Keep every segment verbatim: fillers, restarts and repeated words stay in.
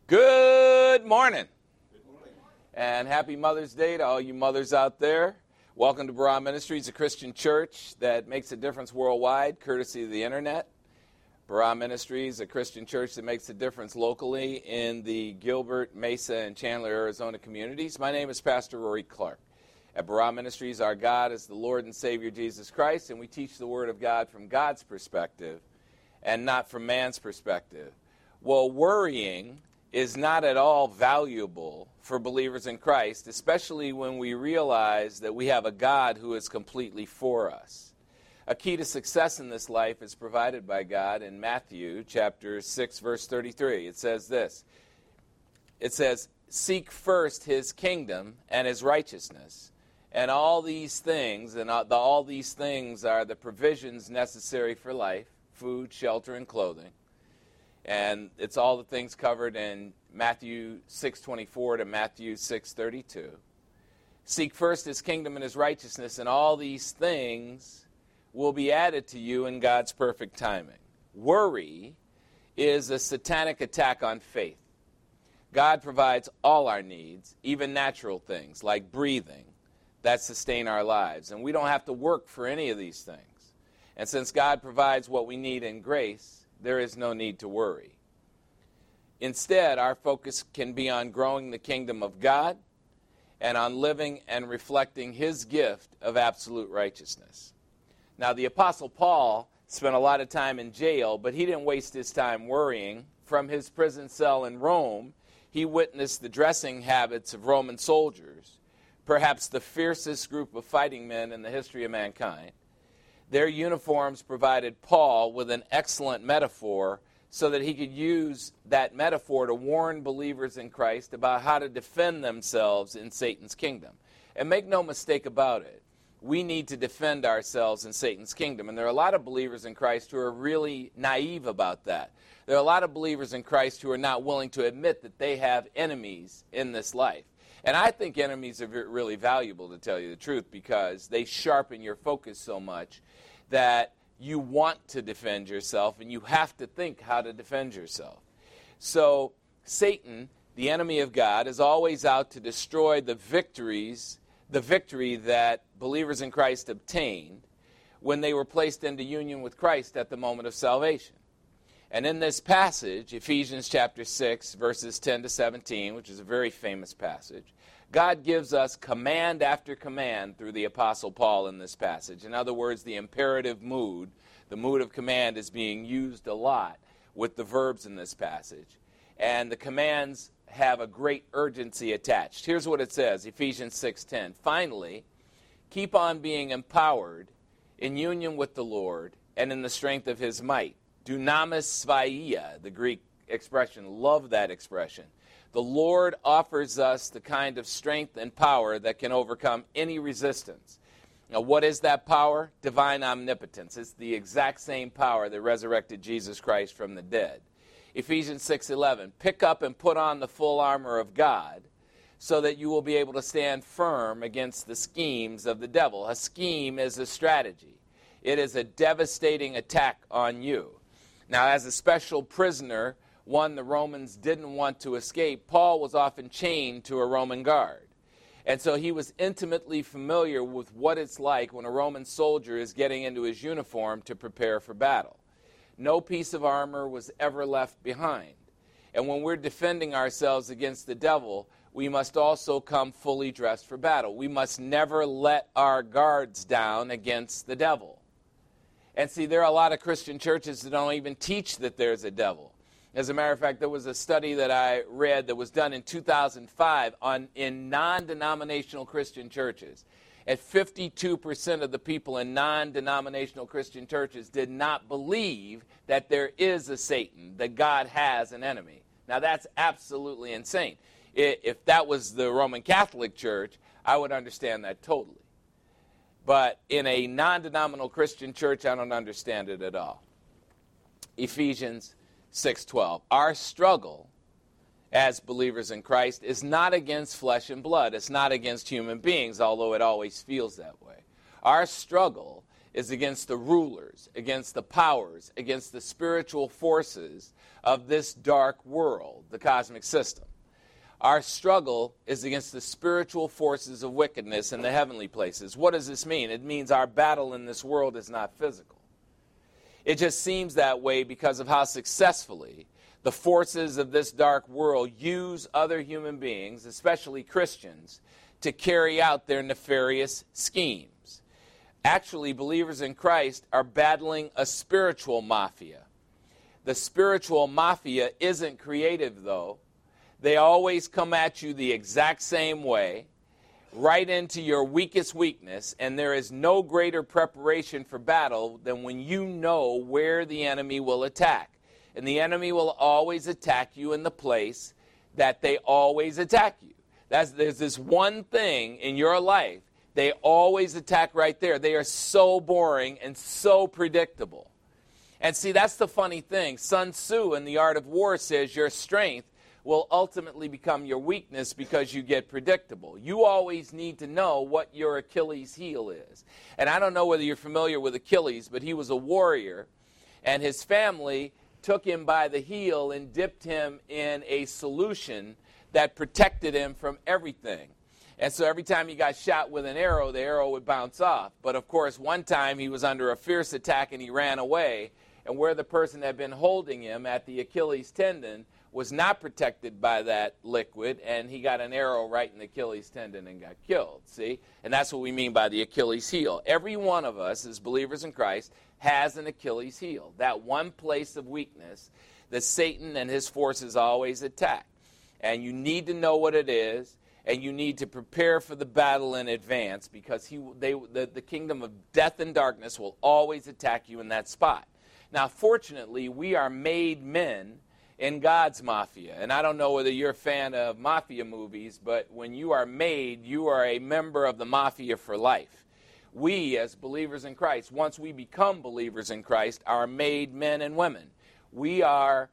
Good morning. Good morning. And happy Mother's Day to all you mothers out there. Welcome to Barah Ministries, a Christian church that makes a difference worldwide, courtesy of the internet. Barah Ministries, a Christian church that makes a difference locally in the Gilbert, Mesa, and Chandler, Arizona communities. My name is Pastor Rory Clark. At Barah Ministries, our God is the Lord and Savior Jesus Christ, and we teach the Word of God from God's perspective and not from man's perspective. Well, worrying is not at all valuable for believers in Christ, especially when we realize that we have a God who is completely for us. A key to success in this life is provided by God in Matthew chapter six, verse thirty-three. It says this. It says, "Seek first his kingdom and his righteousness, and all these things, and all, the, all these things are the provisions necessary for life, food, shelter, and clothing." And it's all the things covered in Matthew six twenty-four to Matthew six thirty-two. Seek first his kingdom and his righteousness, and all these things will be added to you in God's perfect timing. Worry is a satanic attack on faith. God provides all our needs, even natural things like breathing, that sustain our lives. And we don't have to work for any of these things. And since God provides what we need in grace, there is no need to worry. Instead, our focus can be on growing the kingdom of God and on living and reflecting his gift of absolute righteousness. Now, the Apostle Paul spent a lot of time in jail, but he didn't waste his time worrying. From his prison cell in Rome, he witnessed the dressing habits of Roman soldiers, perhaps the fiercest group of fighting men in the history of mankind. Their uniforms provided Paul with an excellent metaphor so that he could use that metaphor to warn believers in Christ about how to defend themselves in Satan's kingdom. And make no mistake about it, we need to defend ourselves in Satan's kingdom. And there are a lot of believers in Christ who are really naive about that. There are a lot of believers in Christ who are not willing to admit that they have enemies in this life. And I think enemies are really valuable, to tell you the truth, because they sharpen your focus so much that you want to defend yourself, and you have to think how to defend yourself. So Satan, the enemy of God, is always out to destroy the victories, the victory that believers in Christ obtained when they were placed into union with Christ at the moment of salvation. And in this passage, Ephesians chapter six, verses ten to seventeen, which is a very famous passage, God gives us command after command through the Apostle Paul in this passage. In other words, the imperative mood, the mood of command, is being used a lot with the verbs in this passage. And the commands have a great urgency attached. Here's what it says, Ephesians six ten. "Finally, keep on being empowered in union with the Lord and in the strength of his might." Dunamis svaia, the Greek expression. Love that expression. The Lord offers us the kind of strength and power that can overcome any resistance. Now, what is that power? Divine omnipotence. It's the exact same power that resurrected Jesus Christ from the dead. Ephesians six eleven, "Pick up and put on the full armor of God so that you will be able to stand firm against the schemes of the devil." A scheme is a strategy. It is a devastating attack on you. Now, as a special prisoner, one the Romans didn't want to escape, Paul was often chained to a Roman guard. And so he was intimately familiar with what it's like when a Roman soldier is getting into his uniform to prepare for battle. No piece of armor was ever left behind. And when we're defending ourselves against the devil, we must also come fully dressed for battle. We must never let our guards down against the devil. And see, there are a lot of Christian churches that don't even teach that there's a devil. As a matter of fact, there was a study that I read that was done in two thousand five on in non-denominational Christian churches. And fifty-two percent of the people in non-denominational Christian churches did not believe that there is a Satan, that God has an enemy. Now, that's absolutely insane. If that was the Roman Catholic Church, I would understand that totally. But in a non-denominational Christian church, I don't understand it at all. Ephesians six twelve. Our struggle as believers in Christ is not against flesh and blood. It's not against human beings, although it always feels that way. Our struggle is against the rulers, against the powers, against the spiritual forces of this dark world, the cosmic system. Our struggle is against the spiritual forces of wickedness in the heavenly places. What does this mean? It means our battle in this world is not physical. It just seems that way because of how successfully the forces of this dark world use other human beings, especially Christians, to carry out their nefarious schemes. Actually, believers in Christ are battling a spiritual mafia. The spiritual mafia isn't creative, though. They always come at you the exact same way, right into your weakest weakness, and there is no greater preparation for battle than when you know where the enemy will attack. And the enemy will always attack you in the place that they always attack you. That's, there's this one thing in your life, they always attack right there. They are so boring and so predictable. And see, that's the funny thing. Sun Tzu in The Art of War says your strength will ultimately become your weakness because you get predictable. You always need to know what your Achilles heel is. And I don't know whether you're familiar with Achilles, but he was a warrior, and his family took him by the heel and dipped him in a solution that protected him from everything. And so every time he got shot with an arrow, the arrow would bounce off. But of course, one time he was under a fierce attack and he ran away, and where the person had been holding him at the Achilles tendon was not protected by that liquid, and he got an arrow right in the Achilles tendon and got killed, see? And that's what we mean by the Achilles heel. Every one of us, as believers in Christ, has an Achilles heel, that one place of weakness that Satan and his forces always attack. And you need to know what it is, and you need to prepare for the battle in advance, because he, they, the, the kingdom of death and darkness will always attack you in that spot. Now, fortunately, we are made men in God's mafia. And I don't know whether you're a fan of mafia movies, but when you are made, you are a member of the mafia for life. We, as believers in Christ, once we become believers in Christ, are made men and women. We are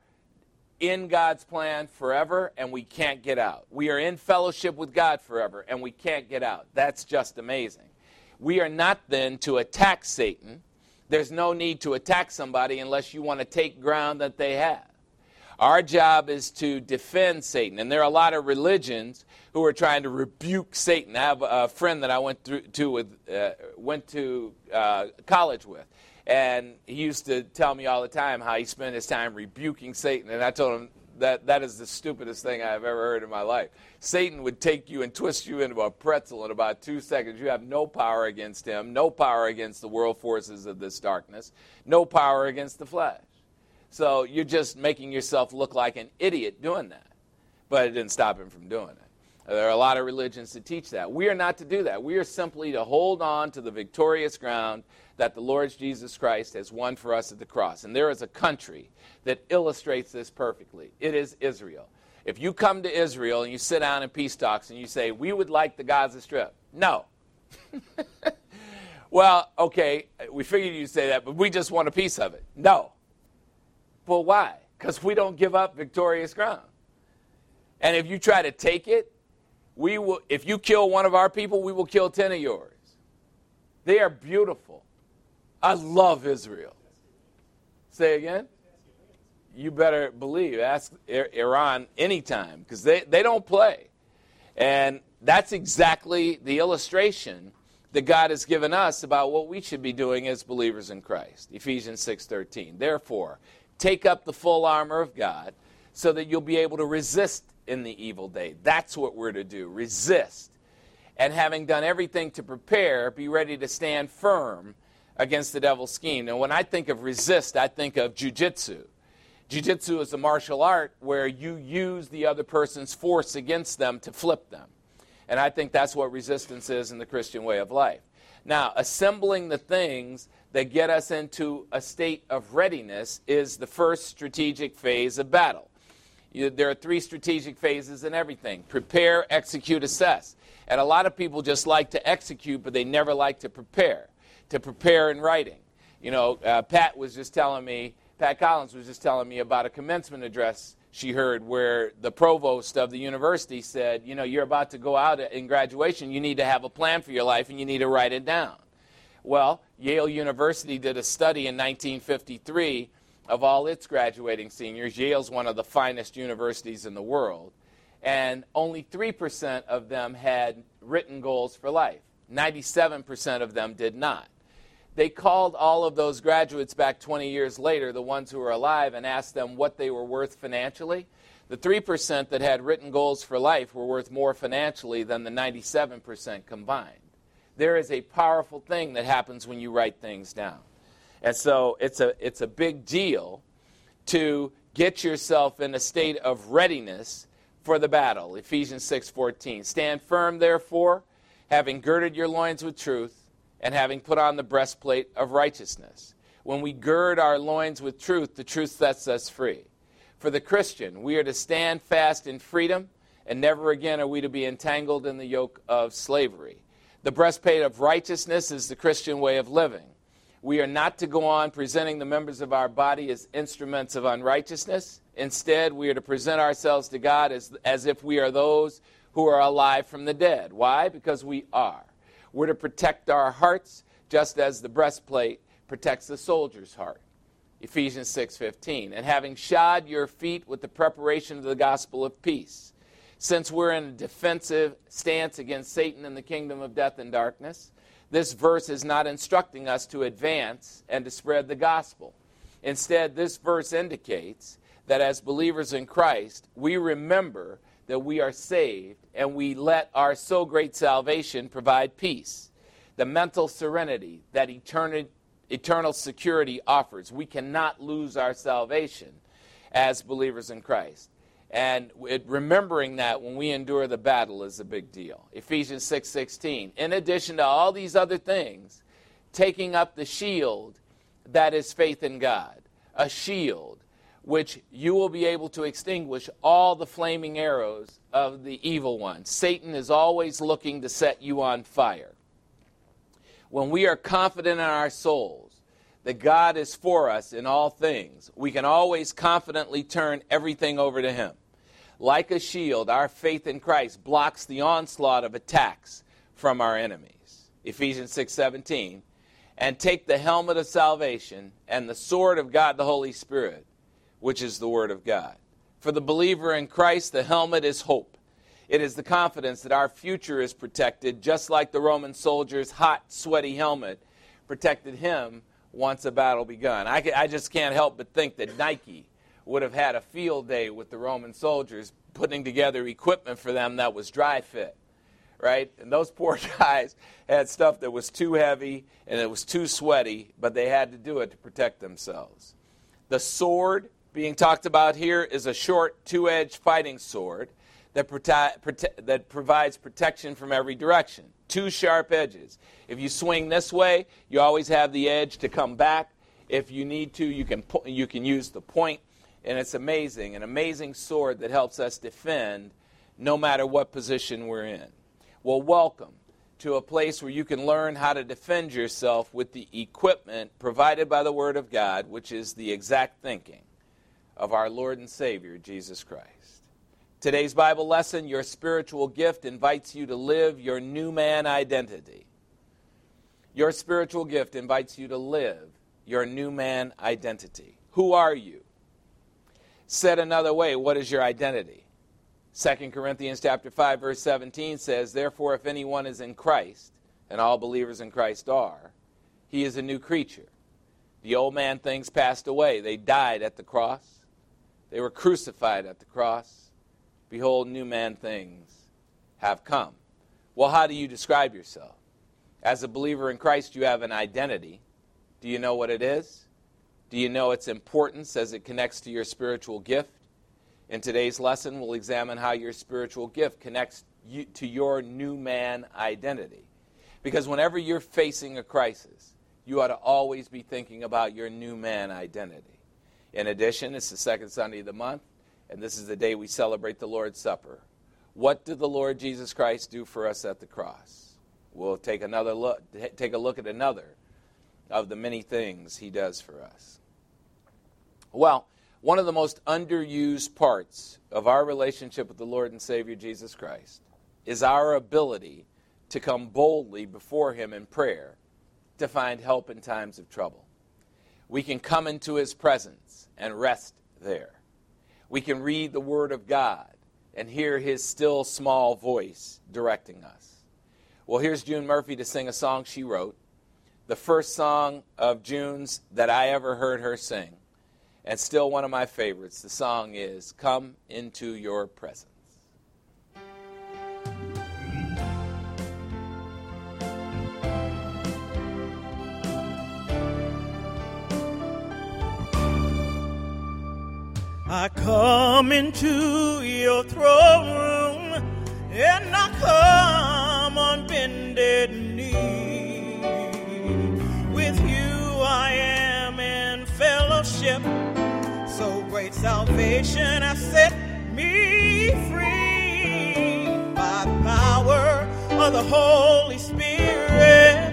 in God's plan forever, and we can't get out. We are in fellowship with God forever, and we can't get out. That's just amazing. We are not then to attack Satan. There's no need to attack somebody unless you want to take ground that they have. Our job is to defend Satan, and there are a lot of religions who are trying to rebuke Satan. I have a friend that I went through to with, uh, went to uh, college with, and he used to tell me all the time how he spent his time rebuking Satan, and I told him that that is the stupidest thing I've ever heard in my life. Satan would take you and twist you into a pretzel in about two seconds. You have no power against him, no power against the world forces of this darkness, no power against the flesh. So you're just making yourself look like an idiot doing that. But it didn't stop him from doing it. There are a lot of religions that teach that. We are not to do that. We are simply to hold on to the victorious ground that the Lord Jesus Christ has won for us at the cross. And there is a country that illustrates this perfectly. It is Israel. If you come to Israel and you sit down in peace talks and you say, we would like the Gaza Strip. No. Well, okay, we figured you'd say that, but we just want a piece of it. No. Well, why? Because we don't give up victorious ground. And if you try to take it, we will. If you kill one of our people, we will kill ten of yours. They are beautiful. I love Israel. Say again? You better believe. Ask Iran anytime, because they, they don't play. And that's exactly the illustration that God has given us about what we should be doing as believers in Christ. Ephesians six thirteen. Therefore, take up the full armor of God so that you'll be able to resist in the evil day. That's what we're to do, resist. And having done everything to prepare, be ready to stand firm against the devil's scheme. And when I think of resist, I think of jiu-jitsu. Jiu-jitsu is a martial art where you use the other person's force against them to flip them. And I think that's what resistance is in the Christian way of life. Now, assembling the things that get us into a state of readiness is the first strategic phase of battle. You, there are three strategic phases in everything: prepare, execute, assess. And a lot of people just like to execute, but they never like to prepare, to prepare in writing. You know, uh, Pat was just telling me, Pat Collins was just telling me about a commencement address she heard where the provost of the university said, you know, you're about to go out in graduation, you need to have a plan for your life and you need to write it down. Well, Yale University did a study in nineteen fifty-three of all its graduating seniors. Yale's one of the finest universities in the world. And only three percent of them had written goals for life. ninety-seven percent of them did not. They called all of those graduates back twenty years later, the ones who were alive, and asked them what they were worth financially. The three percent that had written goals for life were worth more financially than the ninety-seven percent combined. There is a powerful thing that happens when you write things down. And so it's a, it's a big deal to get yourself in a state of readiness for the battle. Ephesians six fourteen. Stand firm, therefore, having girded your loins with truth, and having put on the breastplate of righteousness. When we gird our loins with truth, the truth sets us free. For the Christian, we are to stand fast in freedom, and never again are we to be entangled in the yoke of slavery. The breastplate of righteousness is the Christian way of living. We are not to go on presenting the members of our body as instruments of unrighteousness. Instead, we are to present ourselves to God as, as if we are those who are alive from the dead. Why? Because we are. We're to protect our hearts just as the breastplate protects the soldier's heart. Ephesians six fifteen. And having shod your feet with the preparation of the gospel of peace. Since we're in a defensive stance against Satan and the kingdom of death and darkness, this verse is not instructing us to advance and to spread the gospel. Instead, this verse indicates that as believers in Christ, we remember that we are saved and we let our so great salvation provide peace. The mental serenity that eternal, eternal security offers. We cannot lose our salvation as believers in Christ. And it, remembering that when we endure the battle is a big deal. Ephesians six sixteen. In addition to all these other things, taking up the shield that is faith in God. A shield which you will be able to extinguish all the flaming arrows of the evil one. Satan is always looking to set you on fire. When we are confident in our souls that God is for us in all things, we can always confidently turn everything over to Him. Like a shield, our faith in Christ blocks the onslaught of attacks from our enemies. Ephesians six seventeen. And take the helmet of salvation and the sword of God the Holy Spirit, which is the Word of God. For the believer in Christ, the helmet is hope. It is the confidence that our future is protected, just like the Roman soldier's hot, sweaty helmet protected him once a battle begun. I, I just can't help but think that Nike would have had a field day with the Roman soldiers, putting together equipment for them that was dry fit, right? And those poor guys had stuff that was too heavy and it was too sweaty, but they had to do it to protect themselves. The sword being talked about here is a short, two-edged fighting sword that, prote- prote- that provides protection from every direction. Two sharp edges. If you swing this way, you always have the edge to come back. If you need to, you can po- you can use the point. And it's amazing, an amazing sword that helps us defend no matter what position we're in. Well, welcome to a place where you can learn how to defend yourself with the equipment provided by the Word of God, which is the exact thinking of our Lord and Savior, Jesus Christ. Today's Bible lesson, your spiritual gift invites you to live your new man identity. Your spiritual gift invites you to live your new man identity. Who are you? Said another way, what is your identity? Second Corinthians chapter five, verse seventeen says, therefore, if anyone is in Christ, and all believers in Christ are, he is a new creature. The old man things passed away. They died at the cross. They were crucified at the cross. Behold, new man things have come. Well, how do you describe yourself? As a believer in Christ, you have an identity. Do you know what it is? Do you know its importance as it connects to your spiritual gift? In today's lesson, we'll examine how your spiritual gift connects you to your new man identity. Because whenever you're facing a crisis, you ought to always be thinking about your new man identity. In addition, it's the second Sunday of the month, and this is the day we celebrate the Lord's Supper. What did the Lord Jesus Christ do for us at the cross? We'll take another look, take a look at another of the many things he does for us. Well, one of the most underused parts of our relationship with the Lord and Savior Jesus Christ is our ability to come boldly before him in prayer to find help in times of trouble. We can come into his presence and rest there. We can read the Word of God and hear his still small voice directing us. Well, here's June Murphy to sing a song she wrote, the first song of June's that I ever heard her sing, and still one of my favorites. The song is Come Into Your Presence. I come into your throne room, and I come on bended knee. With you I am in fellowship, so great salvation has set me free. By the power of the Holy Spirit,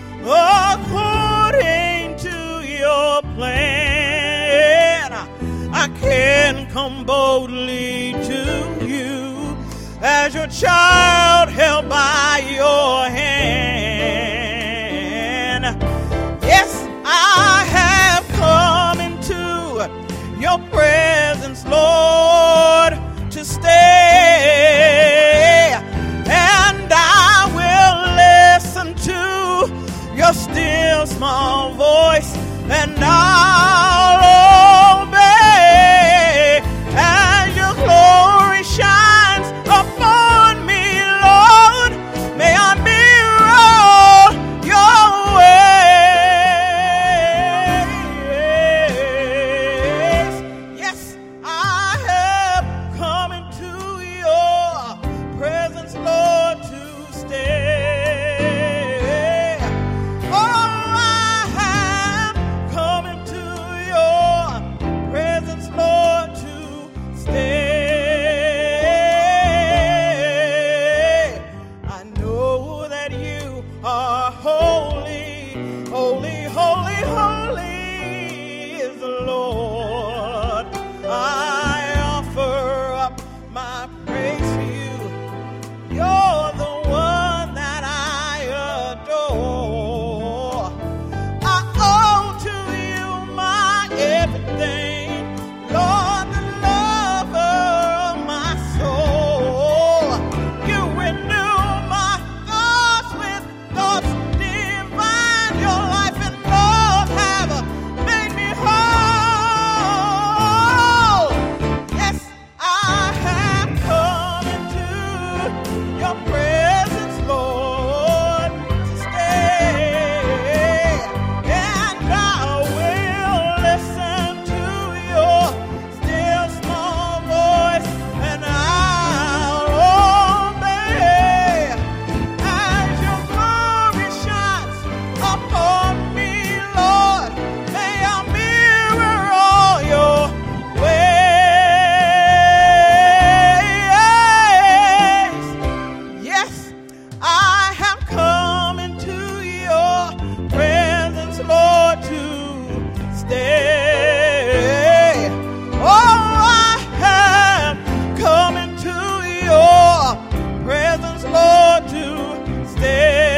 according to your plan, I can come boldly to you as your child held by your hand. Yes, I have come into your presence, Lord, to stay, and I will listen to your still small voice, and I'll obey. As your glory shines upon me, Lord, may I mirror your ways. Yes, I have come into your presence, Lord, to stay. Oh, I have come into your presence, Lord, to stay. I know that you are holy, holy, holy, holy is the Lord. I offer up my praise to you. You're the one that I adore. I owe to you my everything, Lord, the lover of my soul. You renew my thoughts with thoughts divine. Your life and love have made me whole. Yes, I have come into your presence, Lord, to stay, and I will listen to your still small voice, and I'll obey. As your glory shines upon me, Lord, may I mirror all your ways. Yes, I have come into your presence, Lord, to stay. Oh, I have come into your presence, Lord, to stay.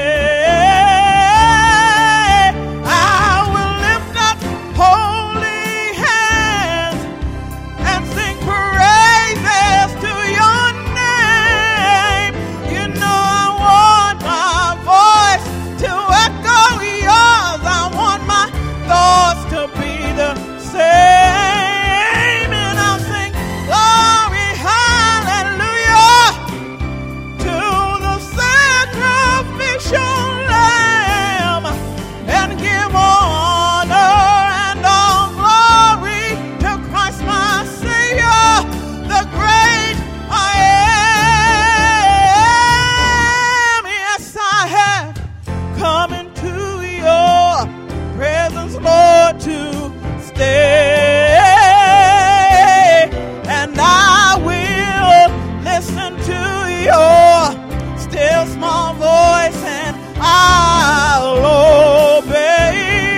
I will lift up holy hands and sing praises to your name. You know I want my voice to echo yours. I want my thoughts to be the same, and I'll sing glory, hallelujah, to the sacrificial Lamb, and give honor and all glory to Christ my Savior, the great I am. Yes, I have come into your presence, Lord, to stay, and I will listen to your still small voice, and I'll obey.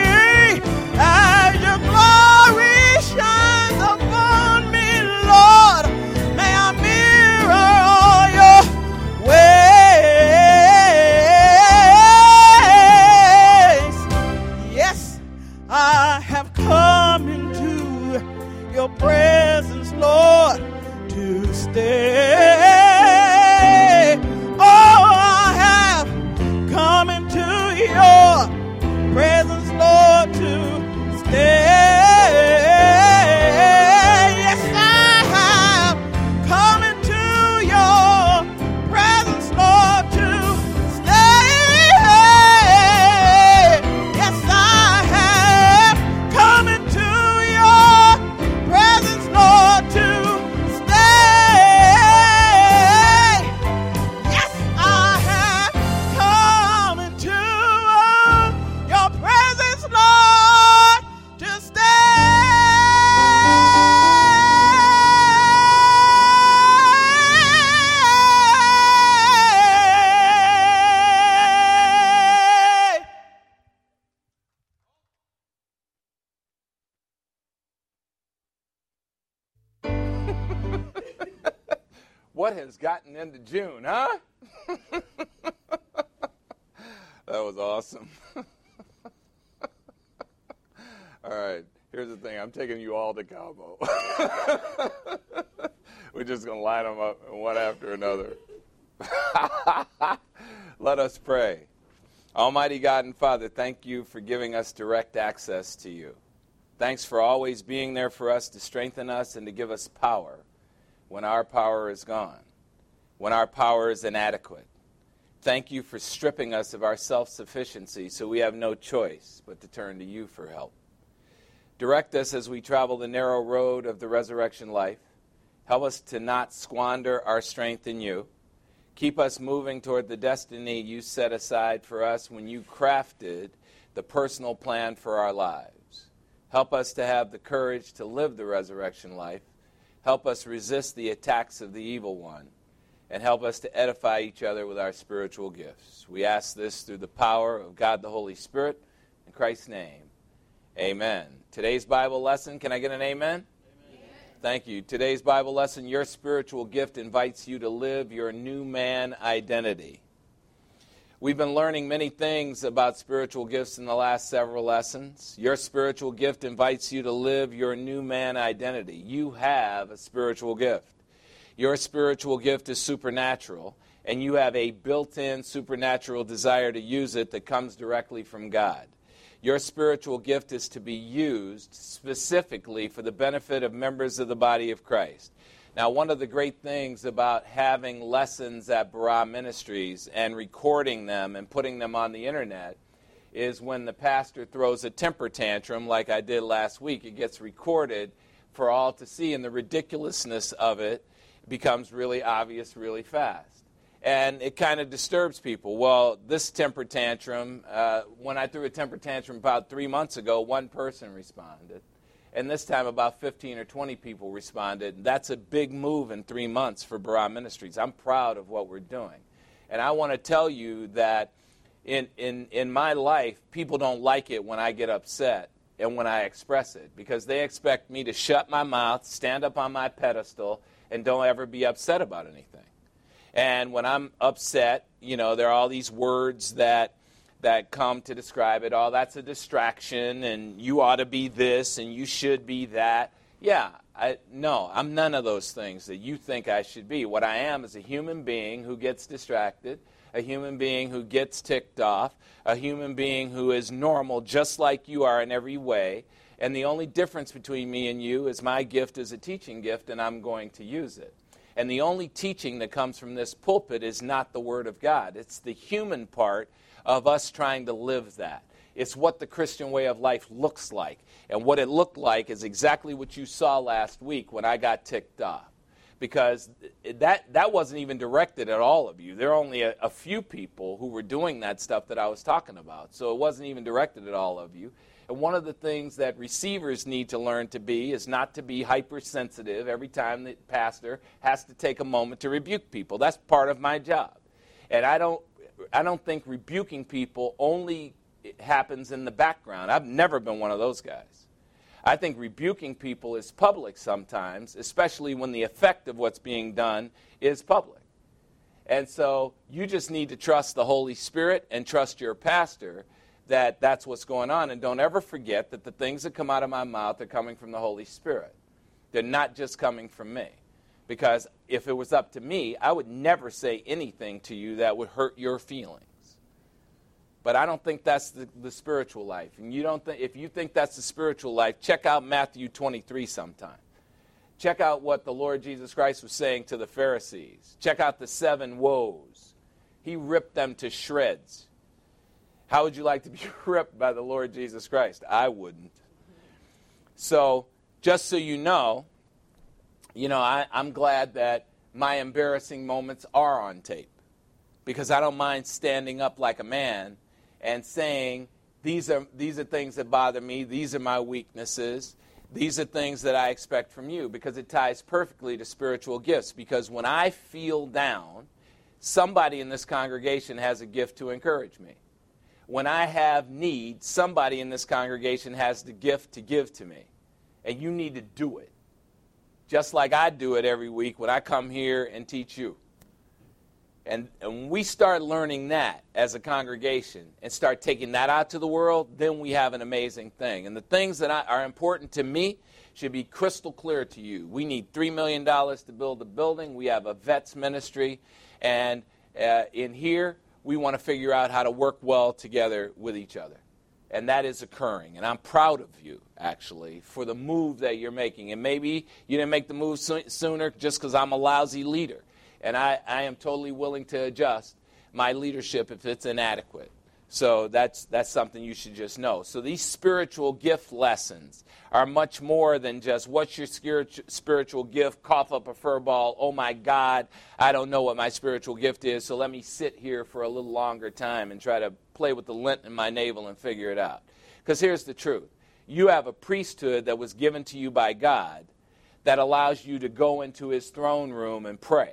As your glory shines upon me, Lord, may I mirror all your ways. your presence, Lord, to stay. Yes, I have come into your presence, Lord, to stay. Yes, I have come into your presence, Lord, to stay. Yes, I have come into your presence, Lord, to stay. What has gotten into June, huh? That was awesome. All right, here's the thing. I'm taking you all to Cabo. We're just going to line them up one after another. Let us pray. Almighty God and Father, thank you for giving us direct access to you. Thanks for always being there for us to strengthen us and to give us power when our power is gone, when our power is inadequate. Thank you for stripping us of our self-sufficiency so we have no choice but to turn to you for help. Direct us as we travel the narrow road of the resurrection life. Help us to not squander our strength in you. Keep us moving toward the destiny you set aside for us when you crafted the personal plan for our lives. Help us to have the courage to live the resurrection life. Help us resist the attacks of the evil one. And help us to edify each other with our spiritual gifts. We ask this through the power of God the Holy Spirit. In Christ's name, amen. Today's Bible lesson, can I get an amen? Amen. Thank you. Today's Bible lesson, your spiritual gift invites you to live your new man identity. We've been learning many things about spiritual gifts in the last several lessons. Your spiritual gift invites you to live your new man identity. You have a spiritual gift. Your spiritual gift is supernatural, and you have a built-in supernatural desire to use it that comes directly from God. Your spiritual gift is to be used specifically for the benefit of members of the body of Christ. Now, one of the great things about having lessons at Barah Ministries and recording them and putting them on the internet is when the pastor throws a temper tantrum like I did last week, it gets recorded for all to see, and the ridiculousness of it becomes really obvious really fast. And it kind of disturbs people. Well, this temper tantrum, uh, when I threw a temper tantrum about three months ago, one person responded. And this time about fifteen or twenty people responded. That's a big move in three months for Barah Ministries. I'm proud of what we're doing. And I want to tell you that in, in, in my life, people don't like it when I get upset and when I express it, because they expect me to shut my mouth, stand up on my pedestal, and don't ever be upset about anything. And when I'm upset, you know, there are all these words that that come to describe it. Oh, that's a distraction, and you ought to be this, and you should be that. Yeah, I, no, I'm none of those things that you think I should be. What I am is a human being who gets distracted, a human being who gets ticked off, a human being who is normal just like you are in every way. And the only difference between me and you is my gift is a teaching gift, and I'm going to use it. And the only teaching that comes from this pulpit is not the Word of God. It's the human part of us trying to live that. It's what the Christian way of life looks like. And what it looked like is exactly what you saw last week when I got ticked off. Because that, that wasn't even directed at all of you. There are only a, a few people who were doing that stuff that I was talking about. So it wasn't even directed at all of you. And one of the things that receivers need to learn to be is not to be hypersensitive every time the pastor has to take a moment to rebuke people. That's part of my job. And I don't, I don't think rebuking people only happens in the background. I've never been one of those guys. I think rebuking people is public sometimes, especially when the effect of what's being done is public. And so you just need to trust the Holy Spirit and trust your pastor that that's what's going on. And don't ever forget that the things that come out of my mouth are coming from the Holy Spirit. They're not just coming from me. Because if it was up to me, I would never say anything to you that would hurt your feelings. But I don't think that's the, the spiritual life. And you don't think, if you think that's the spiritual life, check out Matthew twenty-three sometime. Check out what the Lord Jesus Christ was saying to the Pharisees. Check out the seven woes. He ripped them to shreds. How would you like to be ripped by the Lord Jesus Christ? I wouldn't. So, just so you know, you know, I, I'm glad that my embarrassing moments are on tape, because I don't mind standing up like a man and saying, these are these are things that bother me, these are my weaknesses, these are things that I expect from you, because it ties perfectly to spiritual gifts. Because when I feel down, somebody in this congregation has a gift to encourage me. When I have need, somebody in this congregation has the gift to give to me. And you need to do it. Just like I do it every week when I come here and teach you. And, and when we start learning that as a congregation and start taking that out to the world, then we have an amazing thing. And the things that I, are important to me should be crystal clear to you. We need three million dollars to build a building. We have a vets ministry. And uh, in here, we want to figure out how to work well together with each other. And that is occurring. And I'm proud of you, actually, for the move that you're making. And maybe you didn't make the move so- sooner just because I'm a lousy leader. And I, I am totally willing to adjust my leadership if it's inadequate. So that's that's something you should just know. So these spiritual gift lessons are much more than just, what's your spiritual gift? Cough up a fur ball. Oh, my God, I don't know what my spiritual gift is, so let me sit here for a little longer time and try to play with the lint in my navel and figure it out. Because here's the truth. You have a priesthood that was given to you by God that allows you to go into his throne room and pray.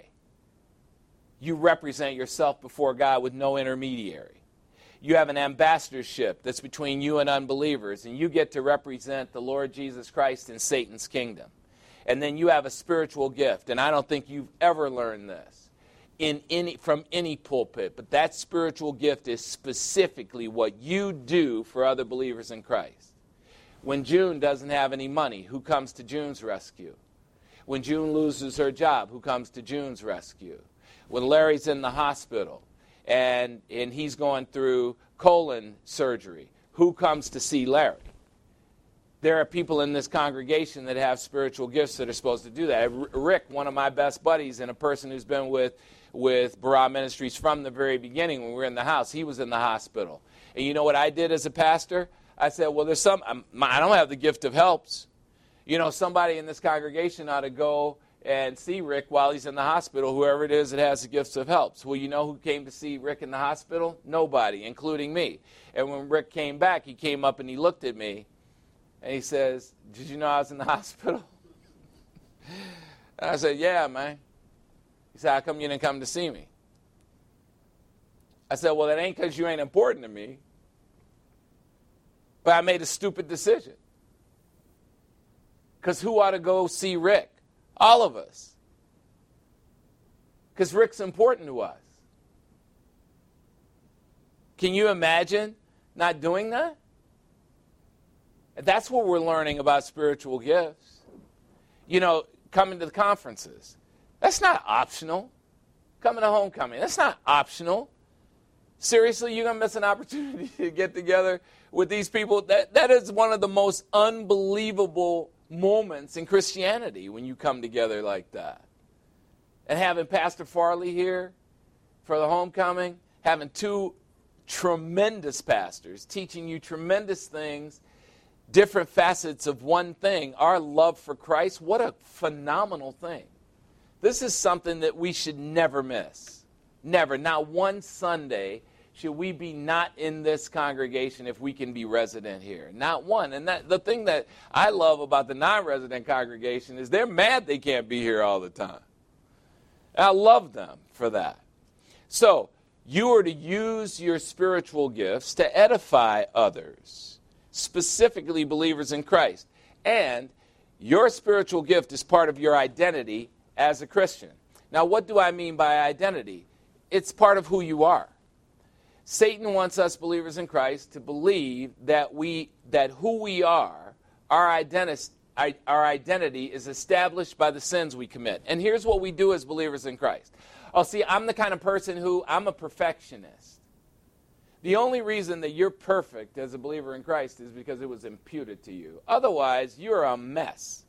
You represent yourself before God with no intermediary. You have an ambassadorship that's between you and unbelievers, and you get to represent the Lord Jesus Christ in Satan's kingdom. And then you have a spiritual gift, and I don't think you've ever learned this in any from any pulpit, but that spiritual gift is specifically what you do for other believers in Christ. When June doesn't have any money, who comes to June's rescue? When June loses her job, who comes to June's rescue? When Larry's in the hospital and, and he's going through colon surgery, who comes to see Larry? There are people in this congregation that have spiritual gifts that are supposed to do that. Rick, one of my best buddies and a person who's been with, with Barah Ministries from the very beginning when we were in the house, he was in the hospital. And you know what I did as a pastor? I said, well, there's some, I'm, I don't have the gift of helps. You know, somebody in this congregation ought to go and see Rick while he's in the hospital, whoever it is that has the gifts of helps. Well, you know who came to see Rick in the hospital? Nobody, including me. And when Rick came back, he came up and he looked at me, and he says, did you know I was in the hospital? And I said, yeah, man. He said, how come you didn't come to see me? I said, well, that ain't because you ain't important to me, but I made a stupid decision. Because who ought to go see Rick? All of us. Because Rick's important to us. Can you imagine not doing that? That's what we're learning about spiritual gifts. You know, coming to the conferences. That's not optional. Coming to homecoming. That's not optional. Seriously, you're going to miss an opportunity to get together with these people? That That is one of the most unbelievable moments in Christianity when you come together like that. And having Pastor Farley here for the homecoming, having two tremendous pastors teaching you tremendous things, different facets of one thing, our love for Christ, what a phenomenal thing. This is something that we should never miss. Never. Not one Sunday should we be not in this congregation if we can be resident here. Not one. And that the thing that I love about the non-resident congregation is they're mad they can't be here all the time. And I love them for that. So, you are to use your spiritual gifts to edify others, specifically believers in Christ. And your spiritual gift is part of your identity as a Christian. Now, what do I mean by identity? It's part of who you are. Satan wants us believers in Christ to believe that we that who we are, our identity, our identity is established by the sins we commit. And here's what we do as believers in Christ. Oh, see, I'm the kind of person who, I'm a perfectionist. The only reason that you're perfect as a believer in Christ is because it was imputed to you. Otherwise, you're a mess.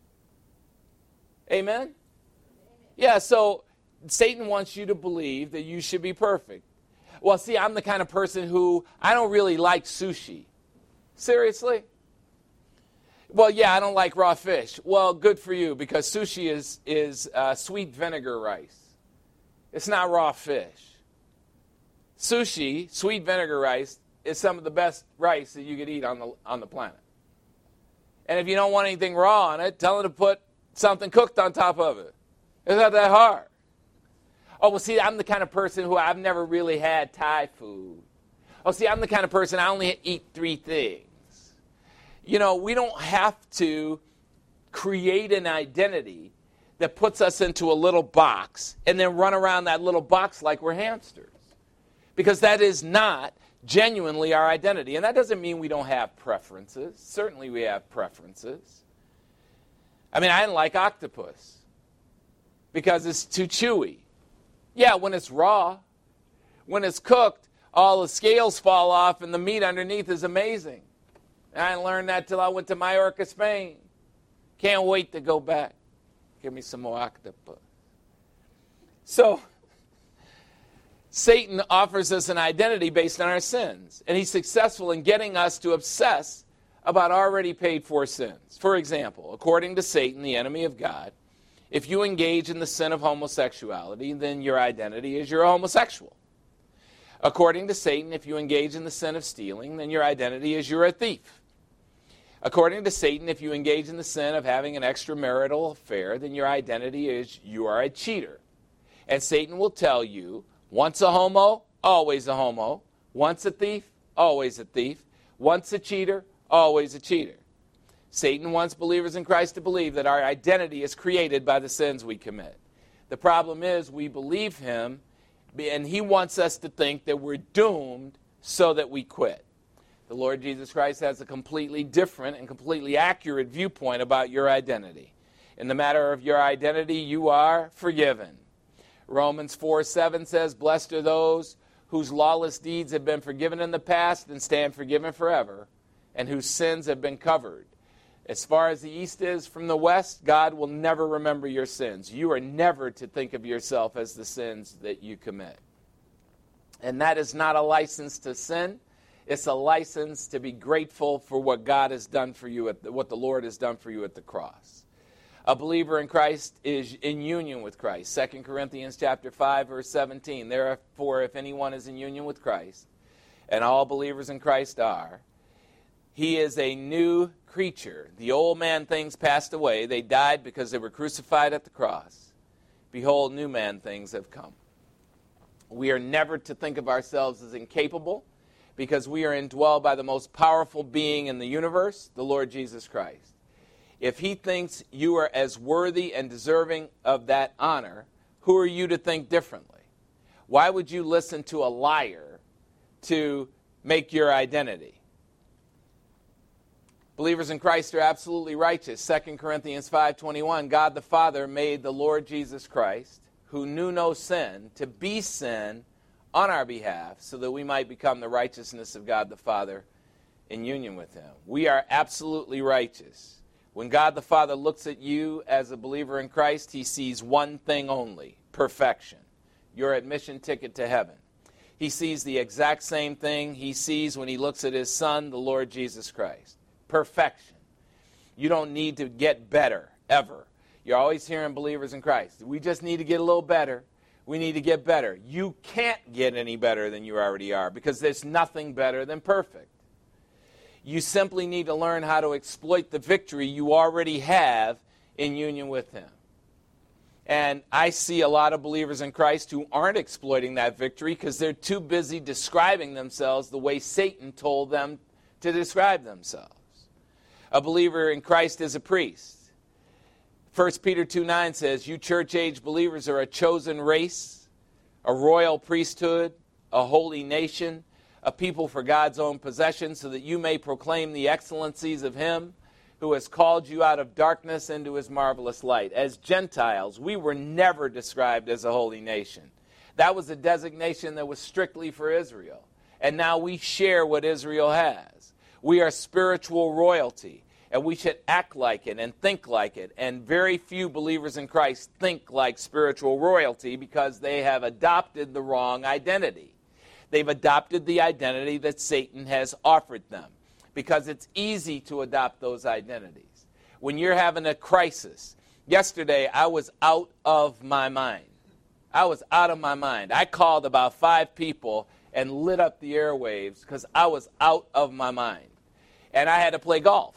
Amen? Yeah, so Satan wants you to believe that you should be perfect. Well, see, I'm the kind of person who, I don't really like sushi. Seriously? Well, yeah, I don't like raw fish. Well, good for you, because sushi is, is uh, sweet vinegar rice. It's not raw fish. Sushi, sweet vinegar rice, is some of the best rice that you could eat on the on the planet. And if you don't want anything raw on it, tell them to put something cooked on top of it. It's not that hard. Oh, well, see, I'm the kind of person who I've never really had Thai food. Oh, see, I'm the kind of person I only eat three things. You know, we don't have to create an identity that puts us into a little box and then run around that little box like we're hamsters. Because that is not genuinely our identity. And that doesn't mean we don't have preferences. Certainly we have preferences. I mean, I didn't like octopus because it's too chewy. Yeah, when it's raw. When it's cooked, all the scales fall off and the meat underneath is amazing. And I learned that till I went to Mallorca, Spain. Can't wait to go back. Give me some more octopus. So, Satan offers us an identity based on our sins. And he's successful in getting us to obsess about already paid for sins. For example, according to Satan, the enemy of God, if you engage in the sin of homosexuality, then your identity is you're a homosexual. According to Satan, if you engage in the sin of stealing, then your identity is you're a thief. According to Satan, if you engage in the sin of having an extramarital affair, then your identity is you are a cheater. And Satan will tell you, once a homo, always a homo. Once a thief, always a thief. Once a cheater, always a cheater. Satan wants believers in Christ to believe that our identity is created by the sins we commit. The problem is we believe him, and he wants us to think that we're doomed so that we quit. The Lord Jesus Christ has a completely different and completely accurate viewpoint about your identity. In the matter of your identity, you are forgiven. Romans four seven says, "Blessed are those whose lawless deeds have been forgiven in the past and stand forgiven forever, and whose sins have been covered. As far as the east is from the west, God will never remember your sins." You are never to think of yourself as the sins that you commit. And that is not a license to sin. It's a license to be grateful for what God has done for you, at the, what the Lord has done for you at the cross. A believer in Christ is in union with Christ. Second Corinthians chapter five, verse seventeen. "Therefore, if anyone is in union with Christ, and all believers in Christ are, he is a new creature. The old man things passed away. They died because they were crucified at the cross. Behold, new man things have come." We are never to think of ourselves as incapable, because we are indwelled by the most powerful being in the universe, the Lord Jesus Christ. If he thinks you are as worthy and deserving of that honor, who are you to think differently? Why would you listen to a liar to make your identity? Believers in Christ are absolutely righteous. Second Corinthians five twenty-one, "God the Father made the Lord Jesus Christ, who knew no sin, to be sin on our behalf, so that we might become the righteousness of God the Father in union with him." We are absolutely righteous. When God the Father looks at you as a believer in Christ, he sees one thing only: perfection. Your admission ticket to heaven. He sees the exact same thing he sees when he looks at his Son, the Lord Jesus Christ. Perfection. You don't need to get better, ever. You're always hearing believers in Christ, we just need to get a little better. We need to get better. You can't get any better than you already are, because there's nothing better than perfect. You simply need to learn how to exploit the victory you already have in union with him. And I see a lot of believers in Christ who aren't exploiting that victory because they're too busy describing themselves the way Satan told them to describe themselves. A believer in Christ is a priest. First Peter two nine says, "You church-age believers are a chosen race, a royal priesthood, a holy nation, a people for God's own possession, so that you may proclaim the excellencies of him who has called you out of darkness into his marvelous light." As Gentiles, we were never described as a holy nation. That was a designation that was strictly for Israel. And now we share what Israel has. We are spiritual royalty, and we should act like it and think like it. And very few believers in Christ think like spiritual royalty because they have adopted the wrong identity. They've adopted the identity that Satan has offered them because it's easy to adopt those identities. When you're having a crisis, yesterday I was out of my mind. I was out of my mind. I called about five people and lit up the airwaves because I was out of my mind. And I had to play golf.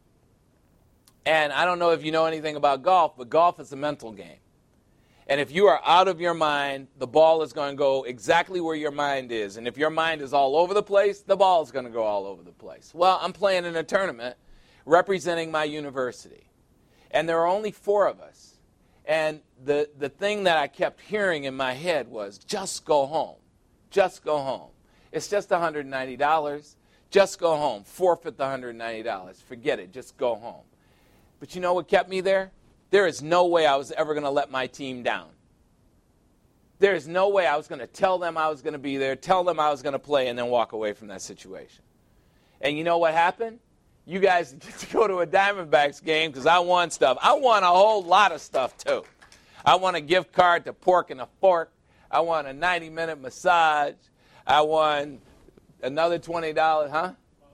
And I don't know if you know anything about golf, but golf is a mental game. And if you are out of your mind, the ball is going to go exactly where your mind is. And if your mind is all over the place, the ball is going to go all over the place. Well, I'm playing in a tournament representing my university. And there are only four of us. And the, the thing that I kept hearing in my head was, just go home. Just go home. It's just one hundred ninety dollars. Just go home. Forfeit the one hundred ninety dollars. Forget it. Just go home. But you know what kept me there? There is no way I was ever going to let my team down. There is no way I was going to tell them I was going to be there, tell them I was going to play, and then walk away from that situation. And you know what happened? You guys get to go to a Diamondbacks game because I won stuff. I won a whole lot of stuff, too. I won a gift card to Pork and a Fork. I won a ninety-minute massage. I won another twenty dollars, huh?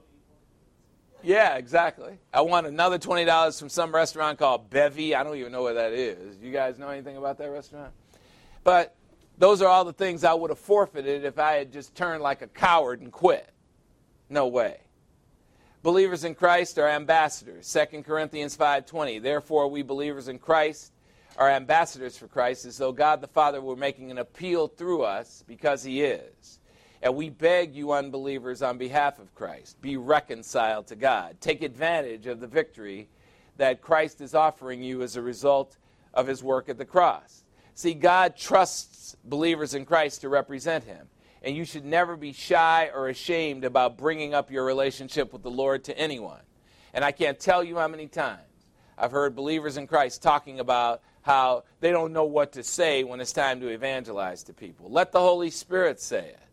Yeah, exactly. I won another twenty dollars from some restaurant called Bevy. I don't even know what that is. You guys know anything about that restaurant? But those are all the things I would have forfeited if I had just turned like a coward and quit. No way. Believers in Christ are ambassadors. Second Corinthians five twenty. Therefore, we believers in Christ are ambassadors for Christ, as though God the Father were making an appeal through us, because he is. And we beg you unbelievers on behalf of Christ, be reconciled to God. Take advantage of the victory that Christ is offering you as a result of his work at the cross. See, God trusts believers in Christ to represent him. And you should never be shy or ashamed about bringing up your relationship with the Lord to anyone. And I can't tell you how many times I've heard believers in Christ talking about how they don't know what to say when it's time to evangelize to people. Let the Holy Spirit say it.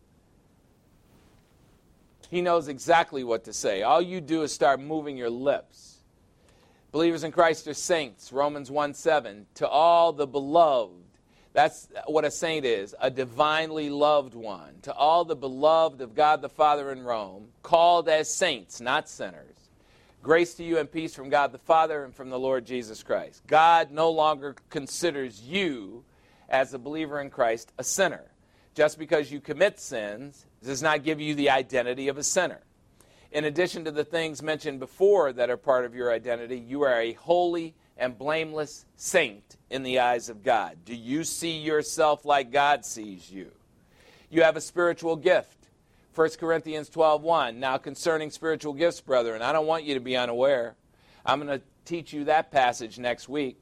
He knows exactly what to say. All you do is start moving your lips. Believers in Christ are saints. Romans one seven. To all the beloved. That's what a saint is, a divinely loved one. To all the beloved of God the Father in Rome, called as saints, not sinners. Grace to you and peace from God the Father and from the Lord Jesus Christ. God no longer considers you, as a believer in Christ, a sinner. Just because you commit sins does not give you the identity of a sinner. In addition to the things mentioned before that are part of your identity, you are a holy and blameless saint in the eyes of God. Do you see yourself like God sees you? You have a spiritual gift. First Corinthians twelve one. Now concerning spiritual gifts, brethren, I don't want you to be unaware. I'm going to teach you that passage next week.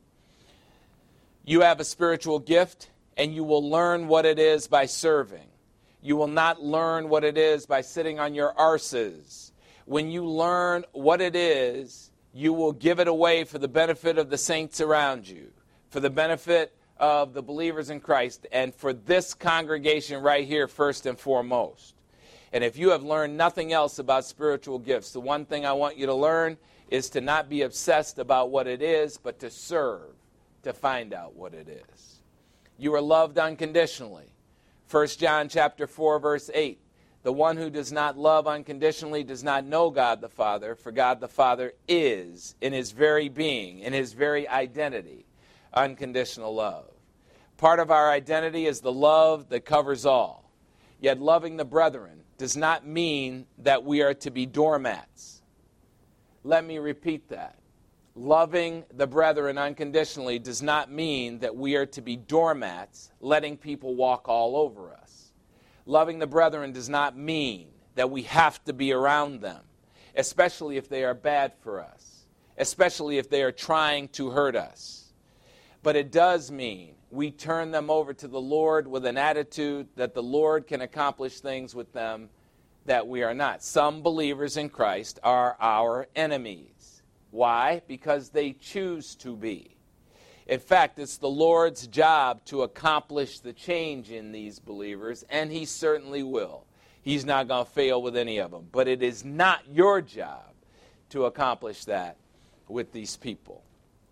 You have a spiritual gift, and you will learn what it is by serving. You will not learn what it is by sitting on your arses. When you learn what it is, you will give it away for the benefit of the saints around you, for the benefit of the believers in Christ, and for this congregation right here first and foremost. And if you have learned nothing else about spiritual gifts, the one thing I want you to learn is to not be obsessed about what it is, but to serve, to find out what it is. You are loved unconditionally. First John chapter four, verse eight. The one who does not love unconditionally does not know God the Father, for God the Father is, in his very being, in his very identity, unconditional love. Part of our identity is the love that covers all. Yet loving the brethren does not mean that we are to be doormats. Let me repeat that. Loving the brethren unconditionally does not mean that we are to be doormats, letting people walk all over us. Loving the brethren does not mean that we have to be around them, especially if they are bad for us, especially if they are trying to hurt us. But it does mean we turn them over to the Lord with an attitude that the Lord can accomplish things with them that we are not. Some believers in Christ are our enemies. Why? Because they choose to be. In fact, it's the Lord's job to accomplish the change in these believers, and he certainly will. He's not going to fail with any of them. But it is not your job to accomplish that with these people.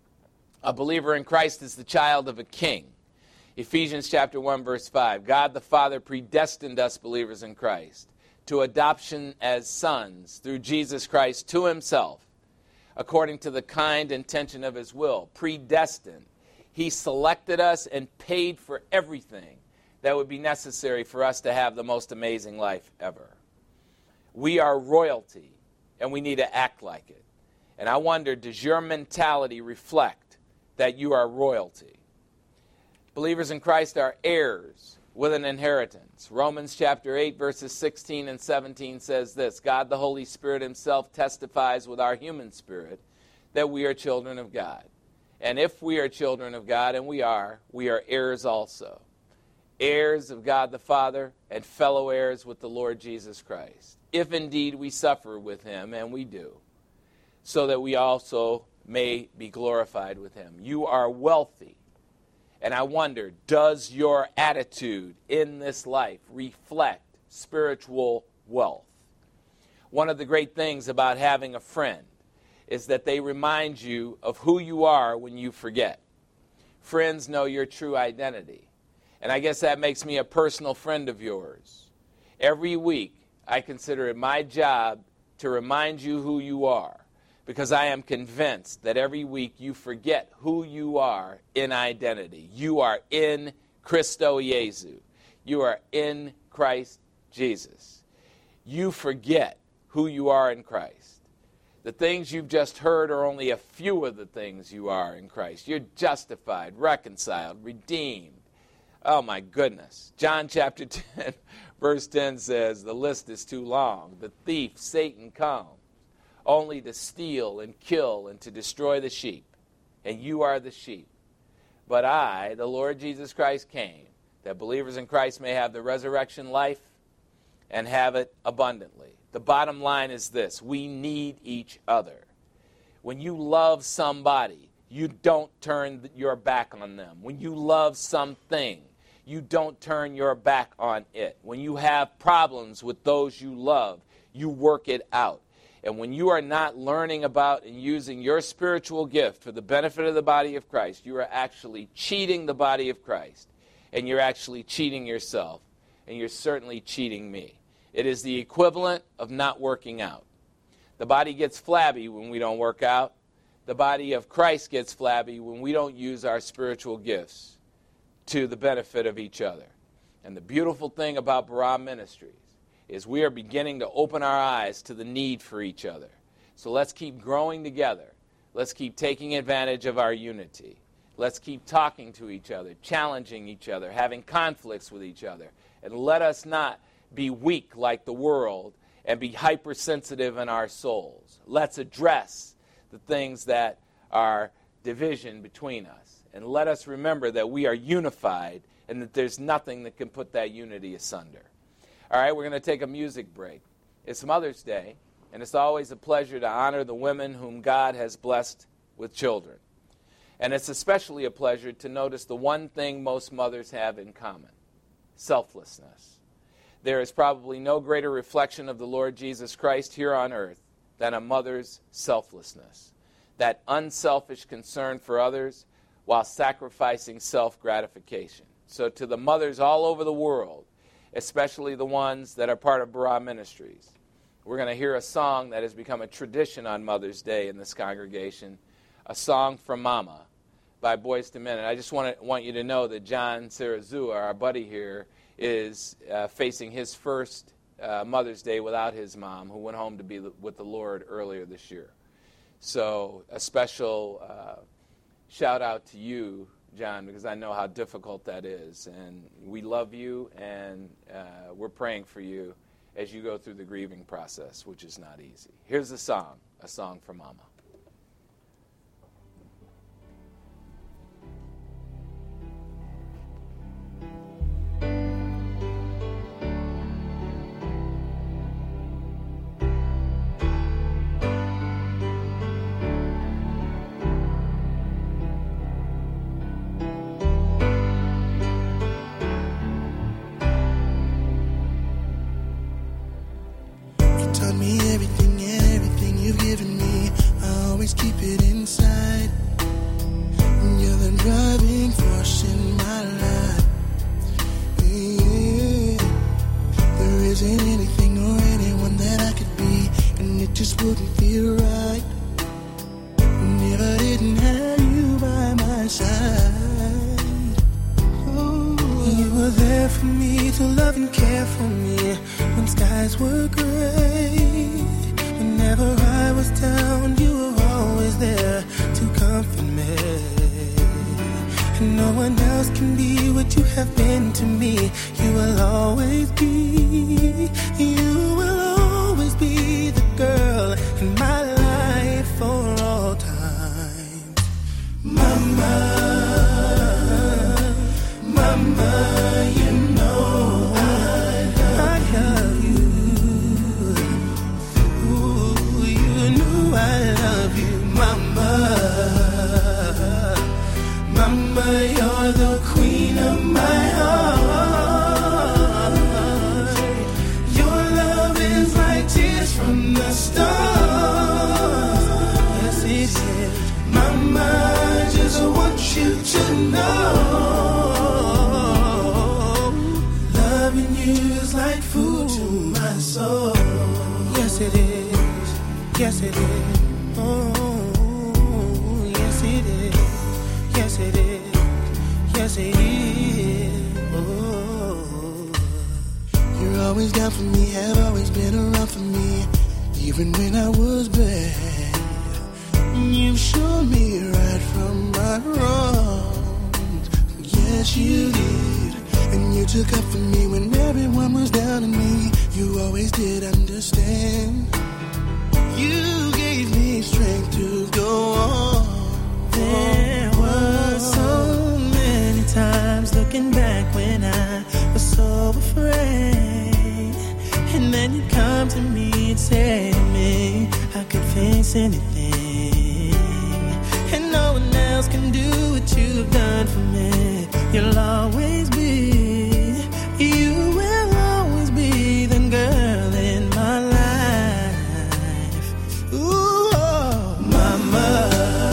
A believer in Christ is the child of a king. Ephesians chapter one, verse five. God the Father predestined us believers in Christ to adoption as sons through Jesus Christ to himself, according to the kind intention of his will. Predestined. He selected us and paid for everything that would be necessary for us to have the most amazing life ever. We are royalty, and we need to act like it. And I wonder, does your mentality reflect that you are royalty? Believers in Christ are heirs with an inheritance. Romans chapter eight, verses sixteen and seventeen says this: God the Holy Spirit himself testifies with our human spirit that we are children of God. And if we are children of God, and we are, we are heirs also. Heirs of God the Father and fellow heirs with the Lord Jesus Christ. If indeed we suffer with him, and we do, so that we also may be glorified with him. You are wealthy. And I wonder, does your attitude in this life reflect spiritual wealth? One of the great things about having a friend is that they remind you of who you are when you forget. Friends know your true identity. And I guess that makes me a personal friend of yours. Every week, I consider it my job to remind you who you are, because I am convinced that every week you forget who you are in identity. You are in Christo Jesu. You are in Christ Jesus. You forget who you are in Christ. The things you've just heard are only a few of the things you are in Christ. You're justified, reconciled, redeemed. Oh my goodness. John chapter ten, verse ten says, the list is too long. The thief, Satan, comes only to steal and kill and to destroy the sheep. And you are the sheep. But I, the Lord Jesus Christ, came that believers in Christ may have the resurrection life and have it abundantly. The bottom line is this: we need each other. When you love somebody, you don't turn your back on them. When you love something, you don't turn your back on it. When you have problems with those you love, you work it out. And when you are not learning about and using your spiritual gift for the benefit of the body of Christ, you are actually cheating the body of Christ. And you're actually cheating yourself. And you're certainly cheating me. It is the equivalent of not working out. The body gets flabby when we don't work out. The body of Christ gets flabby when we don't use our spiritual gifts to the benefit of each other. And the beautiful thing about Barah Ministries is we are beginning to open our eyes to the need for each other. So let's keep growing together. Let's keep taking advantage of our unity. Let's keep talking to each other, challenging each other, having conflicts with each other. And let us not be weak like the world and be hypersensitive in our souls. Let's address the things that are division between us. And let us remember that we are unified and that there's nothing that can put that unity asunder. All right, we're going to take a music break. It's Mother's Day, and it's always a pleasure to honor the women whom God has blessed with children. And it's especially a pleasure to notice the one thing most mothers have in common: selflessness. There is probably no greater reflection of the Lord Jesus Christ here on earth than a mother's selflessness, that unselfish concern for others while sacrificing self-gratification. So to the mothers all over the world, especially the ones that are part of Barah Ministries, we're going to hear a song that has become a tradition on Mother's Day in this congregation, a song from Mama by Boyz two Men. And I just want, to, want you to know that John Sarazua, our buddy here, is uh, facing his first uh, Mother's Day without his mom, who went home to be with the Lord earlier this year. So a special uh, shout out to you, John, because I know how difficult that is. And we love you, and uh, we're praying for you as you go through the grieving process, which is not easy. Here's a song, a song for Mama. taught me everything and everything you've given me. I always keep it inside. You're the driving force in my life. Yeah. There isn't anything or anyone that I could be, and it just wouldn't feel right if I didn't have you by my side. Oh. You were there for me to love and care for me when skies were gray. Whenever I was down, you were always there to comfort me. And no one else can be what you have been to me. You will always be, you will always be the girl in my life for all time. Mama, mama, you know I love, I love you. Ooh, you know I love you, mama. Mama, you're the queen of my heart. Your love is like tears from the stars. Yes, it is. Mama, I just want you to know, loving you is like food to my soul. Yes, it is. Yes, it is. Oh, yes, it is. Yes, it is. Yes, it is. Oh. You're always down for me, have always been around for me, even when I was bad. You've shown me right from my wrongs. Yes, you did. And you took up for me when everyone was down on me. You always did understand. You gave me strength to go on. There were so many times looking back when I was so afraid, and then you'd come to me and say to me I could face anything, and no one else can do what you've done for me. You'll always be, you will always be the girl in my life. Ooh, oh, mama.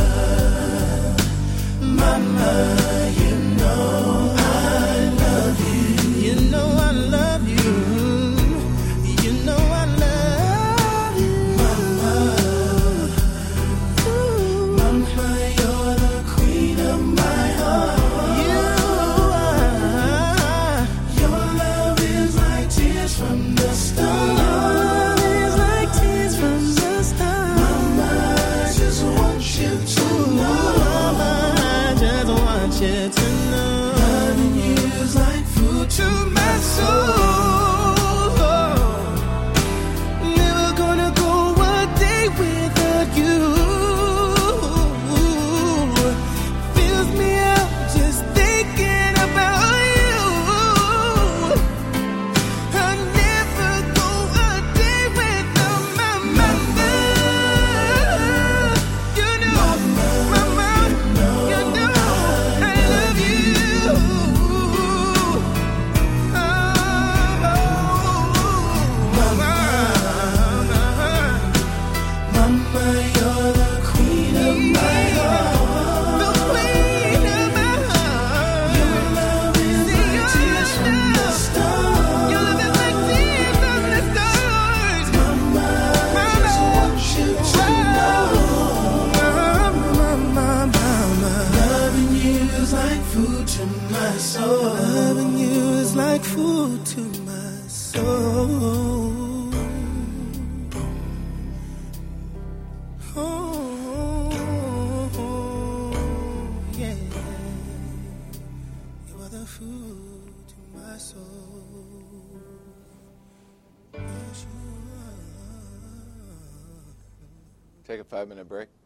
Mama, you know I love you. You know I love you. You know I love you. Mama, ooh. Mama, you're the queen of my heart. You are. Your love is like tears from the stars. Your love is like tears from the stars. Mama, I just want you to know. I want you to know, loving you is like food to my soul. Never gonna go a day without you. Fills me up just thinking about you. I'll never go a day without my mama. You know, mama, you know. Loving you is like food to my soul. Oh, yeah. You are the food to my soul. Yes, you are. Take a five minute break.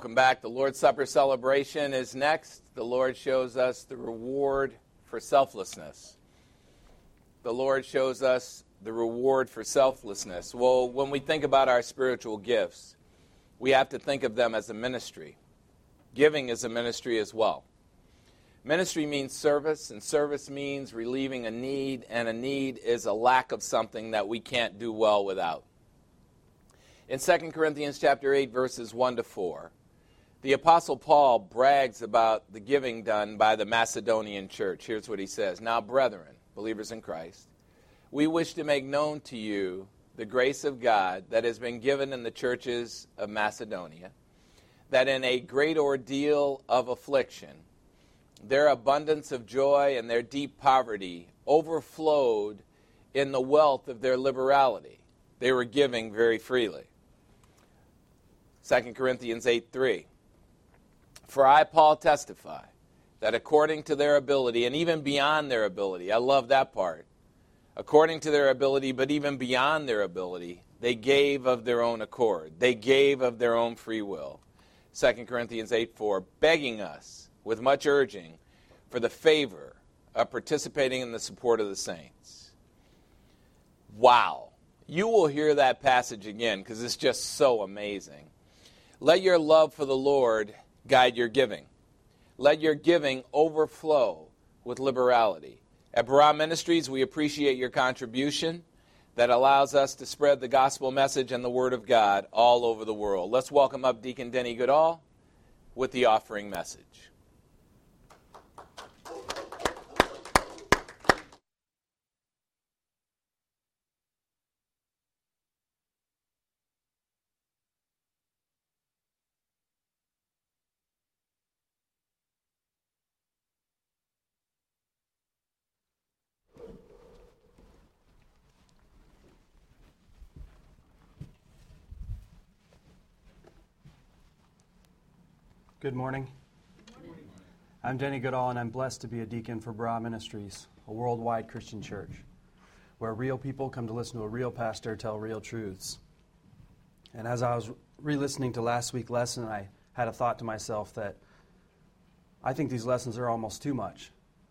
Welcome back. The Lord's Supper celebration is next. The Lord shows us the reward for selflessness. The Lord shows us the reward for selflessness. Well, when we think about our spiritual gifts, we have to think of them as a ministry. Giving is a ministry as well. Ministry means service, and service means relieving a need, and a need is a lack of something that we can't do well without. In Second Corinthians chapter eight, verses one to four, the Apostle Paul brags about the giving done by the Macedonian church. Here's what he says. Now, brethren, believers in Christ, we wish to make known to you the grace of God that has been given in the churches of Macedonia, that in a great ordeal of affliction, their abundance of joy and their deep poverty overflowed in the wealth of their liberality. They were giving very freely. Second Corinthians eight three. For I, Paul, testify that according to their ability, and even beyond their ability, I love that part, according to their ability, but even beyond their ability, they gave of their own accord. They gave of their own free will. Second Corinthians eight four, begging us with much urging for the favor of participating in the support of the saints. Wow. You will hear that passage again because it's just so amazing. Let your love for the Lord guide your giving. Let your giving overflow with liberality. At Barah Ministries, we appreciate your contribution that allows us to spread the gospel message and the word of God all over the world. Let's welcome up Deacon Denny Goodall with the offering message. Good morning. Good morning. I'm Denny Goodall, and I'm blessed to be a deacon for Barah Ministries, a worldwide Christian church, where real people come to listen to a real pastor tell real truths. And as I was re-listening to last week's lesson, I had a thought to myself that I think these lessons are almost too much.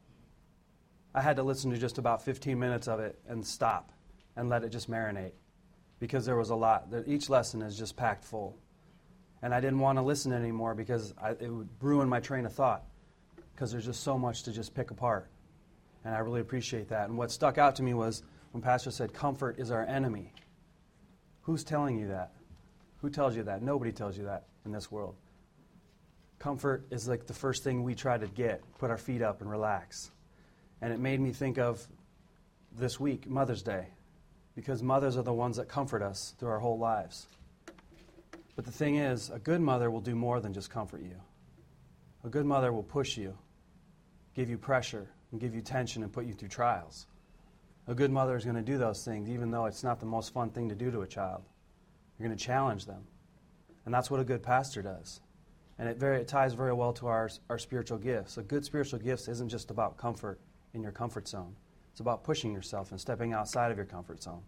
I had to listen to just about fifteen minutes of it and stop and let it just marinate, because there was a lot. Each lesson is just packed full. And I didn't want to listen anymore because I, it would ruin my train of thought, because there's just so much to just pick apart. And I really appreciate that. And what stuck out to me was when Pastor said, comfort is our enemy. Who's telling you that? Who tells you that? Nobody tells you that in this world. Comfort is like the first thing we try to get, put our feet up and relax. And it made me think of this week, Mother's Day, because mothers are the ones that comfort us through our whole lives. But the thing is, a good mother will do more than just comfort you. A good mother will push you, give you pressure, and give you tension and put you through trials. A good mother is going to do those things even though it's not the most fun thing to do to a child. You're going to challenge them. And that's what a good pastor does. And it very it ties very well to our, our spiritual gifts. A good spiritual gift isn't just about comfort in your comfort zone. It's about pushing yourself and stepping outside of your comfort zone.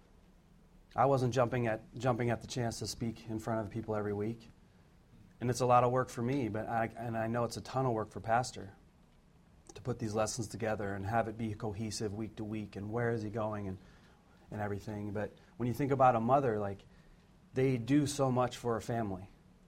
I wasn't jumping at jumping at the chance to speak in front of people every week. And it's a lot of work for me, but I, and I know it's a ton of work for Pastor to put these lessons together and have it be cohesive week to week, and where is he going and, and everything. But when you think about a mother, like, they do so much for a family.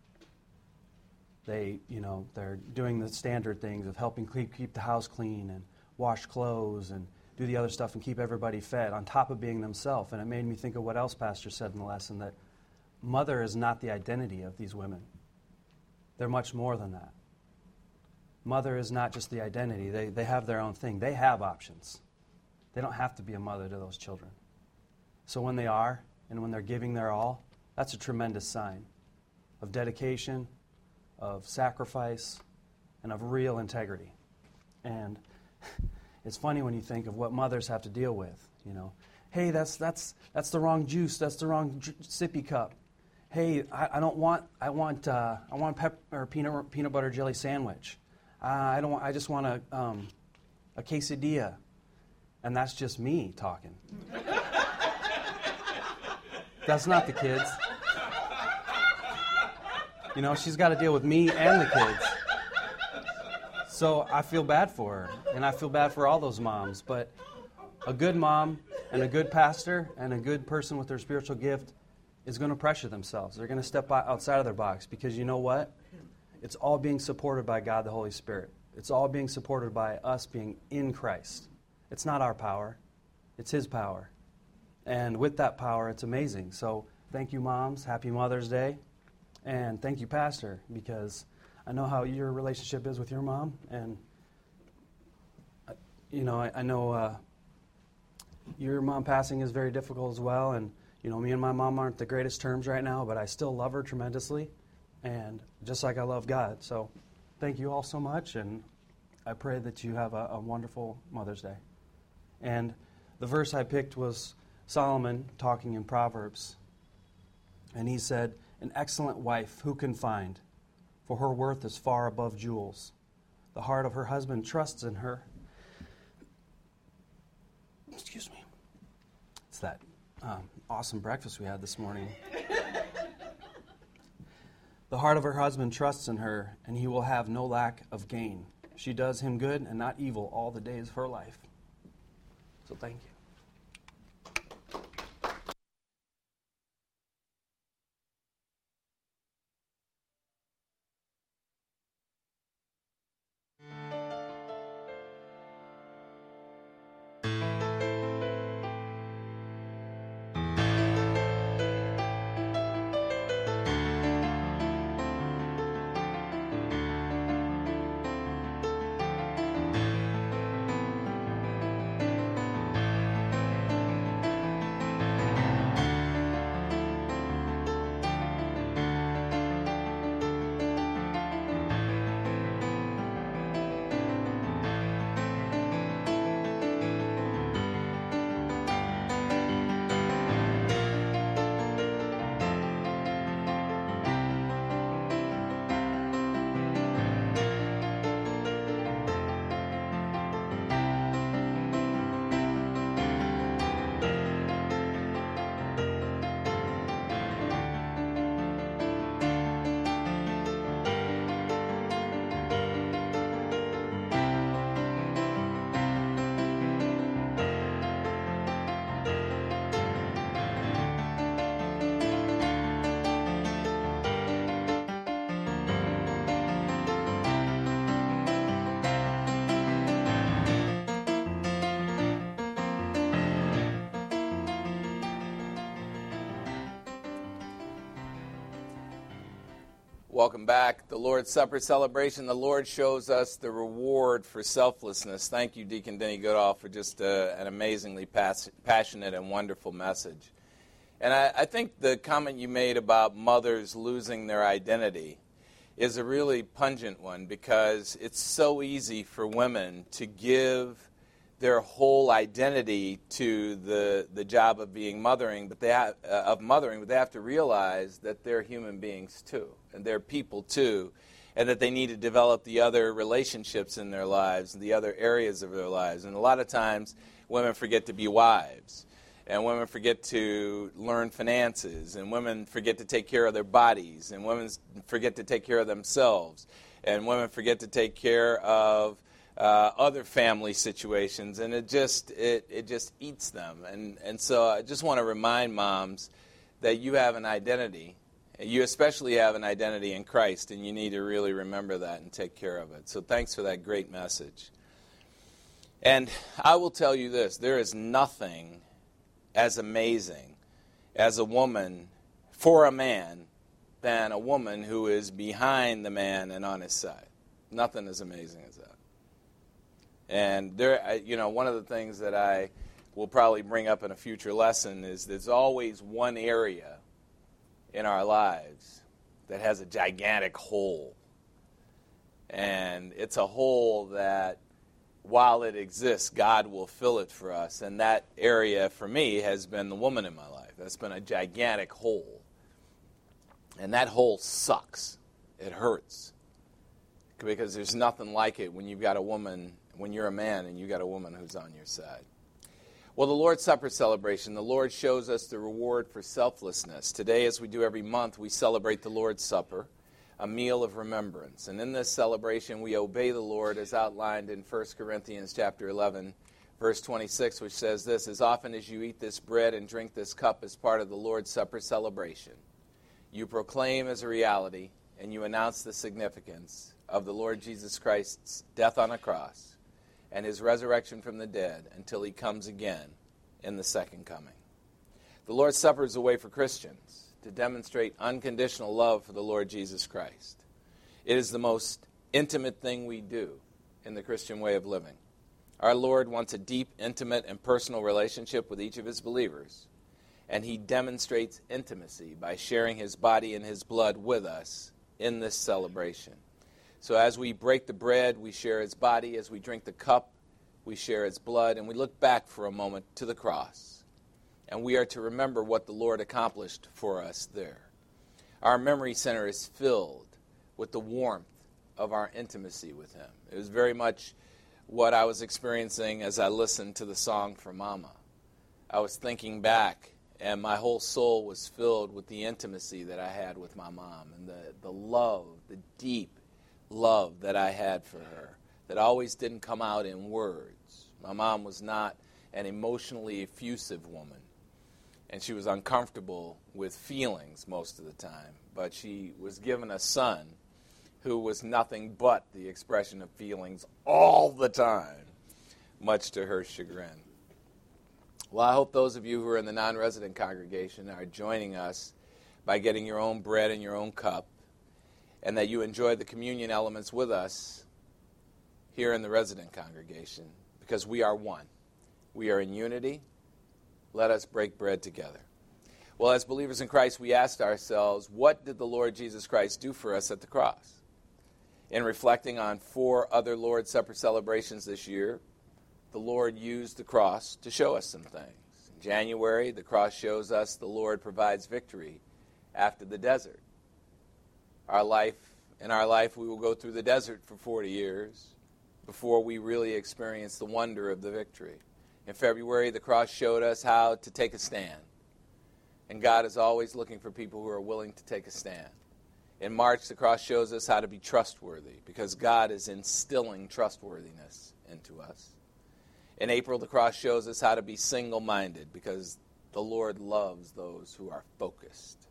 They, you know, they're doing the standard things of helping keep, keep the house clean and wash clothes and do the other stuff and keep everybody fed on top of being themselves. And it made me think of what else Pastor said in the lesson, that mother is not the identity of these women. They're much more than that. Mother is not just the identity. They, they have their own thing. They have options. They don't have to be a mother to those children. So when they are, and when they're giving their all, that's a tremendous sign of dedication, of sacrifice, and of real integrity. And it's funny when you think of what mothers have to deal with. You know, hey, that's that's that's the wrong juice. That's the wrong j- sippy cup. Hey, I, I don't want I want uh, I want pep or peanut peanut butter jelly sandwich. Uh, I don't want, I just want a um, a quesadilla, and that's just me talking. That's not the kids. You know, she's got to deal with me and the kids. So I feel bad for her, and I feel bad for all those moms. But a good mom and a good pastor and a good person with their spiritual gift is going to pressure themselves. They're going to step outside of their box because you know what? It's all being supported by God the Holy Spirit. It's all being supported by us being in Christ. It's not our power. It's His power. And with that power, it's amazing. So thank you, moms. Happy Mother's Day. And thank you, Pastor, because I know how your relationship is with your mom. And, you know, I, I know uh, your mom passing is very difficult as well. And, you know, me and my mom aren't the greatest terms right now, but I still love her tremendously. And just like I love God. So thank you all so much. And I pray that you have a, a wonderful Mother's Day. And the verse I picked was Solomon talking in Proverbs. And he said, "An excellent wife who can find? For her worth is far above jewels. The heart of her husband trusts in her." Excuse me. It's that um, awesome breakfast we had this morning. "The heart of her husband trusts in her, and he will have no lack of gain. She does him good and not evil all the days of her life." So thank you. Welcome back. The Lord's Supper celebration. The Lord shows us the reward for selflessness. Thank you, Deacon Denny Goodall, for just uh, an amazingly pass- passionate and wonderful message. And I, I think the comment you made about mothers losing their identity is a really pungent one, because it's so easy for women to give their whole identity to the the job of being mothering, but they have, uh, of mothering, but they have to realize that they're human beings too, and they're people too, and that they need to develop the other relationships in their lives and the other areas of their lives. And a lot of times, women forget to be wives, and women forget to learn finances, and women forget to take care of their bodies, and women forget to take care of themselves, and women forget to take care of Uh, other family situations, and it just it, it just eats them. And and so I just want to remind moms that you have an identity. You especially have an identity in Christ, and you need to really remember that and take care of it. So thanks for that great message. And I will tell you this, there is nothing as amazing as a woman for a man than a woman who is behind the man and on his side. Nothing as amazing as that. And there, you know, one of the things that I will probably bring up in a future lesson is there's always one area in our lives that has a gigantic hole. And it's a hole that, while it exists, God will fill it for us. And that area, for me, has been the woman in my life. That's been a gigantic hole. And that hole sucks. It hurts. Because there's nothing like it when you've got a woman, when you're a man and you've got a woman who's on your side. Well, the Lord's Supper celebration, the Lord shows us the reward for selflessness. Today, as we do every month, we celebrate the Lord's Supper. a meal of remembrance. And in this celebration, we obey the Lord as outlined in First Corinthians chapter eleven, verse twenty-six, which says this: as often as you eat this bread and drink this cup as part of the Lord's Supper celebration, you proclaim as a reality and you announce the significance of the Lord Jesus Christ's death on a cross and his resurrection from the dead until he comes again in the second coming. The Lord's Supper is a way for Christians to demonstrate unconditional love for the Lord Jesus Christ. It is the most intimate thing we do in the Christian way of living. Our Lord wants a deep, intimate, and personal relationship with each of his believers, and he demonstrates intimacy by sharing his body and his blood with us in this celebration. So as we break the bread, we share his body. As we drink the cup, we share his blood, and we look back for a moment to the cross. And we are to remember what the Lord accomplished for us there. Our memory center is filled with the warmth of our intimacy with him. It was very much what I was experiencing as I listened to the song for Mama. I was thinking back, and my whole soul was filled with the intimacy that I had with my mom and the, the love, the deep love that I had for her that always didn't come out in words. My mom was not an emotionally effusive woman, and she was uncomfortable with feelings most of the time, but she was given a son who was nothing but the expression of feelings all the time, much to her chagrin. Well, I hope those of you who are in the non-resident congregation are joining us by getting your own bread and your own cup, and that you enjoy the communion elements with us here in the resident congregation, because we are one. We are in unity. Let us break bread together. Well, as believers in Christ, we asked ourselves, what did the Lord Jesus Christ do for us at the cross? In reflecting on four other Lord's Supper celebrations this year, the Lord used the cross to show us some things. In January, the cross shows us the Lord provides victory after the desert. Our life, in our life, we will go through the desert for forty years before we really experience the wonder of the victory. In February, the cross showed us how to take a stand. And God is always looking for people who are willing to take a stand. In March, the cross shows us how to be trustworthy, because God is instilling trustworthiness into us. In April, the cross shows us how to be single-minded, because the Lord loves those who are focused.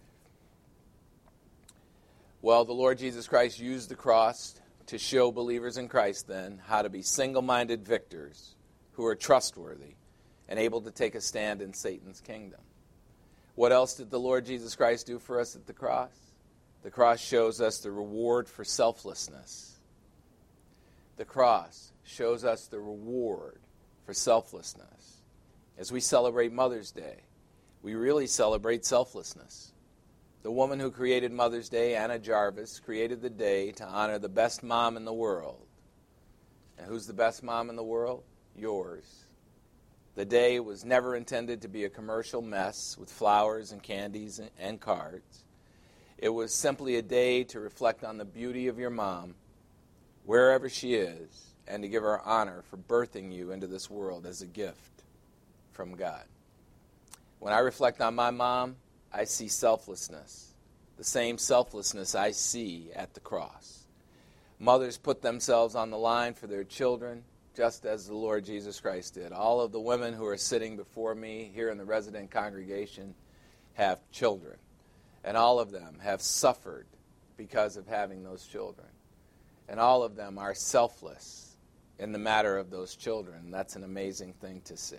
Well, the Lord Jesus Christ used the cross to show believers in Christ, then, how to be single-minded victors who are trustworthy and able to take a stand in Satan's kingdom. What else did the Lord Jesus Christ do for us at the cross? The cross shows us the reward for selflessness. The cross shows us the reward for selflessness. As we celebrate Mother's Day, we really celebrate selflessness. The woman who created Mother's Day, Anna Jarvis, created the day to honor the best mom in the world. And who's the best mom in the world? Yours. The day was never intended to be a commercial mess with flowers and candies and cards. It was simply a day to reflect on the beauty of your mom, wherever she is, and to give her honor for birthing you into this world as a gift from God. When I reflect on my mom, I see selflessness, the same selflessness I see at the cross. Mothers put themselves on the line for their children, just as the Lord Jesus Christ did. All of the women who are sitting before me here in the resident congregation have children, and all of them have suffered because of having those children. And all of them are selfless in the matter of those children. That's an amazing thing to see.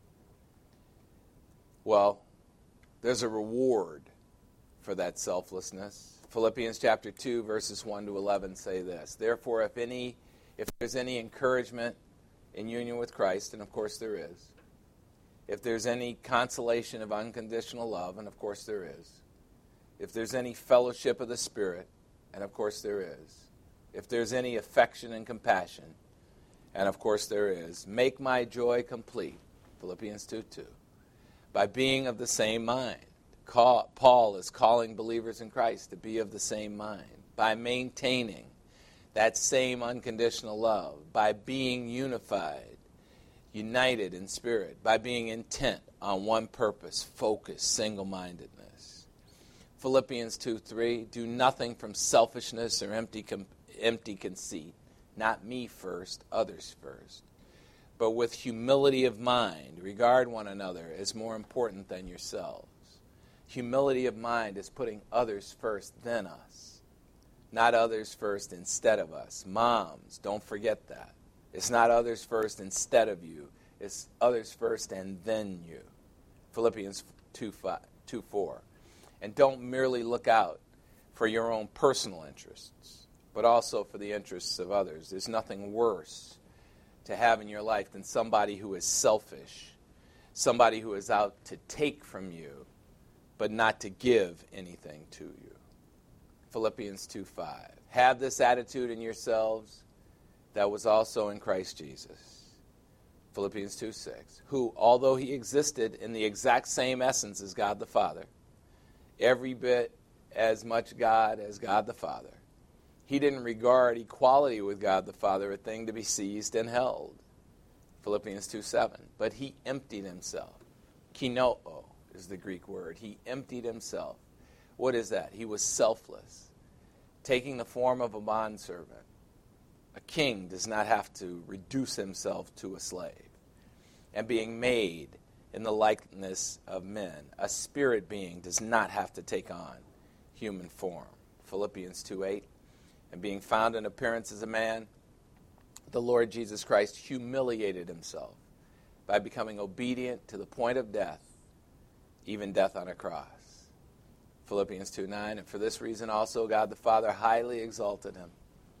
Well, there's a reward for that selflessness. Philippians chapter two, verses one to eleven say this: Therefore, if any, if there's any encouragement in union with Christ, and of course there is, if there's any consolation of unconditional love, and of course there is, if there's any fellowship of the Spirit, and of course there is, if there's any affection and compassion, and of course there is, make my joy complete, Philippians two two, by being of the same mind. Call, Paul is calling believers in Christ to be of the same mind, by maintaining that same unconditional love, by being unified, united in spirit, by being intent on one purpose, focus, single-mindedness. Philippians two three, do nothing from selfishness or empty com- empty conceit. Not me first, others first. But with humility of mind, regard one another as more important than yourselves. Humility of mind is putting others first than us, not others first instead of us. Moms, don't forget that. It's not others first instead of you. It's others first and then you. Philippians two four. And don't merely look out for your own personal interests, but also for the interests of others. There's nothing worse to have in your life than somebody who is selfish, somebody who is out to take from you, but not to give anything to you. Philippians two five. Have this attitude in yourselves that was also in Christ Jesus. Philippians two six. Who, although he existed in the exact same essence as God the Father, every bit as much God as God the Father, he didn't regard equality with God the Father a thing to be seized and held. Philippians two seven. But he emptied himself. Kinoo is the Greek word. He emptied himself. What is that? He was selfless, taking the form of a bondservant. A king does not have to reduce himself to a slave. And being made in the likeness of men, a spirit being does not have to take on human form. Philippians two eight. And being found in appearance as a man, the Lord Jesus Christ humiliated himself by becoming obedient to the point of death, even death on a cross. Philippians two nine. And for this reason also God the Father highly exalted him,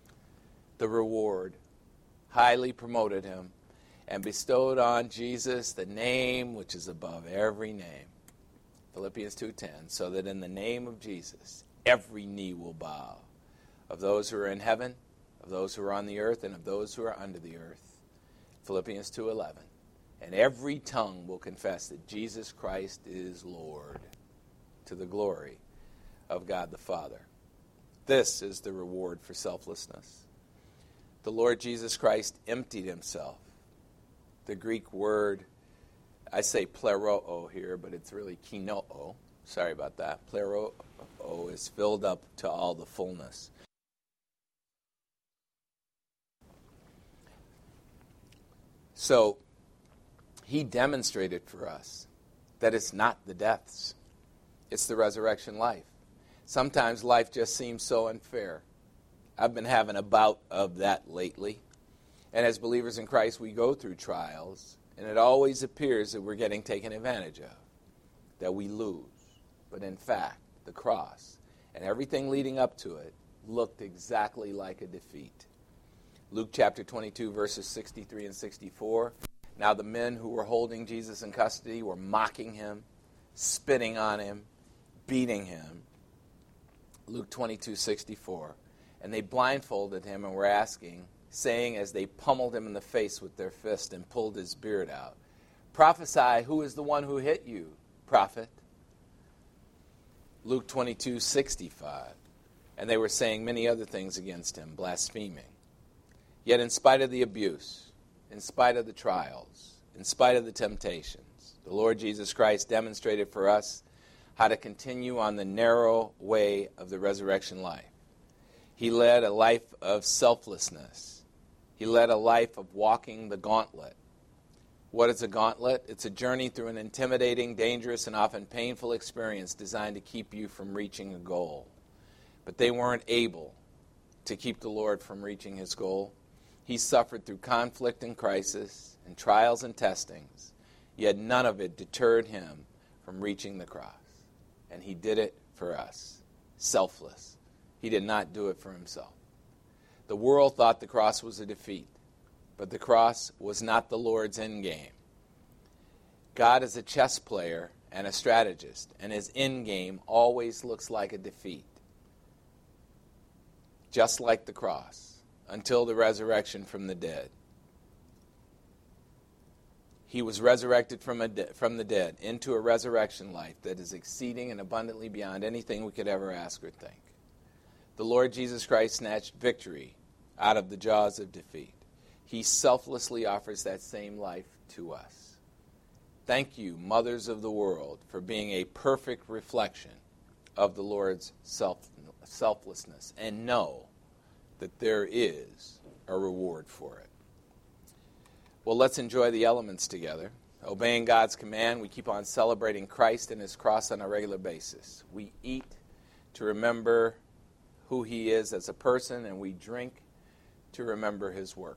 the reward, highly promoted him, and bestowed on Jesus the name which is above every name. Philippians two ten. So that in the name of Jesus every knee will bow, of those who are in heaven, of those who are on the earth, and of those who are under the earth. Philippians two eleven. And every tongue will confess that Jesus Christ is Lord, to the glory of God the Father. This is the reward for selflessness. The Lord Jesus Christ emptied himself. The Greek word, I say pleroo here, but it's really kinoo. Sorry about that. Pleroo is filled up to all the fullness. So, he demonstrated for us that it's not the deaths, it's the resurrection life. Sometimes life just seems so unfair. I've been having a bout of that lately. And as believers in Christ, we go through trials, and it always appears that we're getting taken advantage of, that we lose. But in fact, the cross and everything leading up to it looked exactly like a defeat. Luke chapter twenty-two, verses sixty-three and sixty-four. Now the men who were holding Jesus in custody were mocking him, spitting on him, beating him. Luke twenty-two, sixty-four. And they blindfolded him and were asking, saying as they pummeled him in the face with their fist and pulled his beard out, prophesy, who is the one who hit you, prophet? Luke twenty-two, sixty-five. And they were saying many other things against him, blaspheming. Yet in spite of the abuse, in spite of the trials, in spite of the temptations, the Lord Jesus Christ demonstrated for us how to continue on the narrow way of the resurrection life. He led a life of selflessness. He led a life of walking the gauntlet. What is a gauntlet? It's a journey through an intimidating, dangerous, and often painful experience designed to keep you from reaching a goal. But they weren't able to keep the Lord from reaching his goal. He suffered through conflict and crisis and trials and testings, yet none of it deterred him from reaching the cross. And he did it for us, selfless. He did not do it for himself. The world thought the cross was a defeat, but the cross was not the Lord's end game. God is a chess player and a strategist, and his end game always looks like a defeat, just like the cross, until the resurrection from the dead. He was resurrected from, a de- from the dead into a resurrection life that is exceeding and abundantly beyond anything we could ever ask or think. The Lord Jesus Christ snatched victory out of the jaws of defeat. He selflessly offers that same life to us. Thank you, mothers of the world, for being a perfect reflection of the Lord's self, selflessness and know that there is a reward for it. Well, let's enjoy the elements together. Obeying God's command, we keep on celebrating Christ and his cross on a regular basis. We eat to remember who he is as a person, and we drink to remember his work.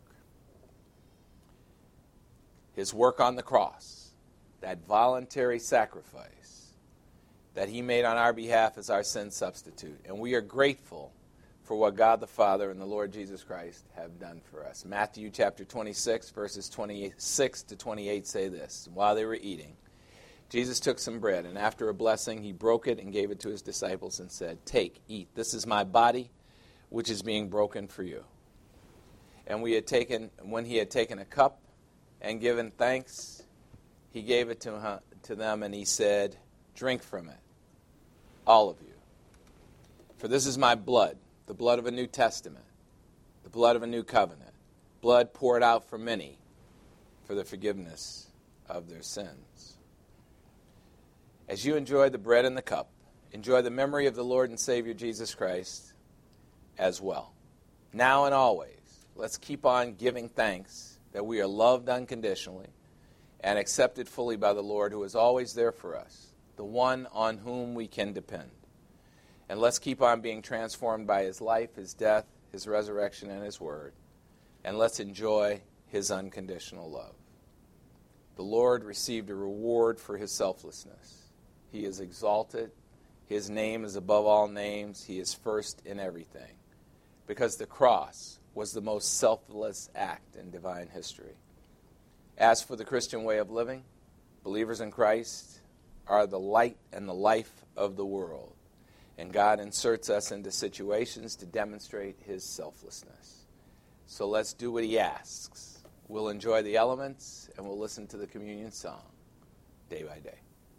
His work on the cross, that voluntary sacrifice that he made on our behalf as our sin substitute. And we are grateful for what God the Father and the Lord Jesus Christ have done for us. Matthew chapter twenty-six, verses twenty-six to twenty-eight say this. While they were eating, Jesus took some bread, and after a blessing, he broke it and gave it to his disciples and said, "Take, eat. This is my body, which is being broken for you." And we had taken, when he had taken a cup and given thanks, he gave it to, uh, to them, and he said, "Drink from it, all of you. For this is my blood, the blood of a new testament, the blood of a new covenant, blood poured out for many for the forgiveness of their sins." As you enjoy the bread and the cup, enjoy the memory of the Lord and Savior Jesus Christ as well. Now and always, let's keep on giving thanks that we are loved unconditionally and accepted fully by the Lord, who is always there for us, the one on whom we can depend. And let's keep on being transformed by his life, his death, his resurrection, and his word. And let's enjoy his unconditional love. The Lord received a reward for his selflessness. He is exalted. His name is above all names. He is first in everything. Because the cross was the most selfless act in divine history. As for the Christian way of living, believers in Christ are the light and the life of the world. And God inserts us into situations to demonstrate his selflessness. So let's do what he asks. We'll enjoy the elements, and we'll listen to the communion song day by day.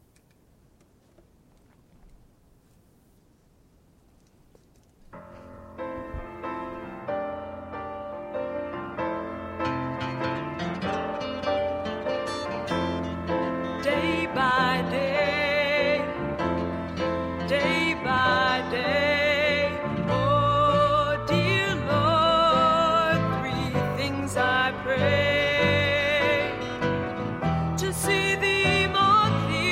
Day by day, day by day, oh dear Lord, three things I pray: to see thee more clearly,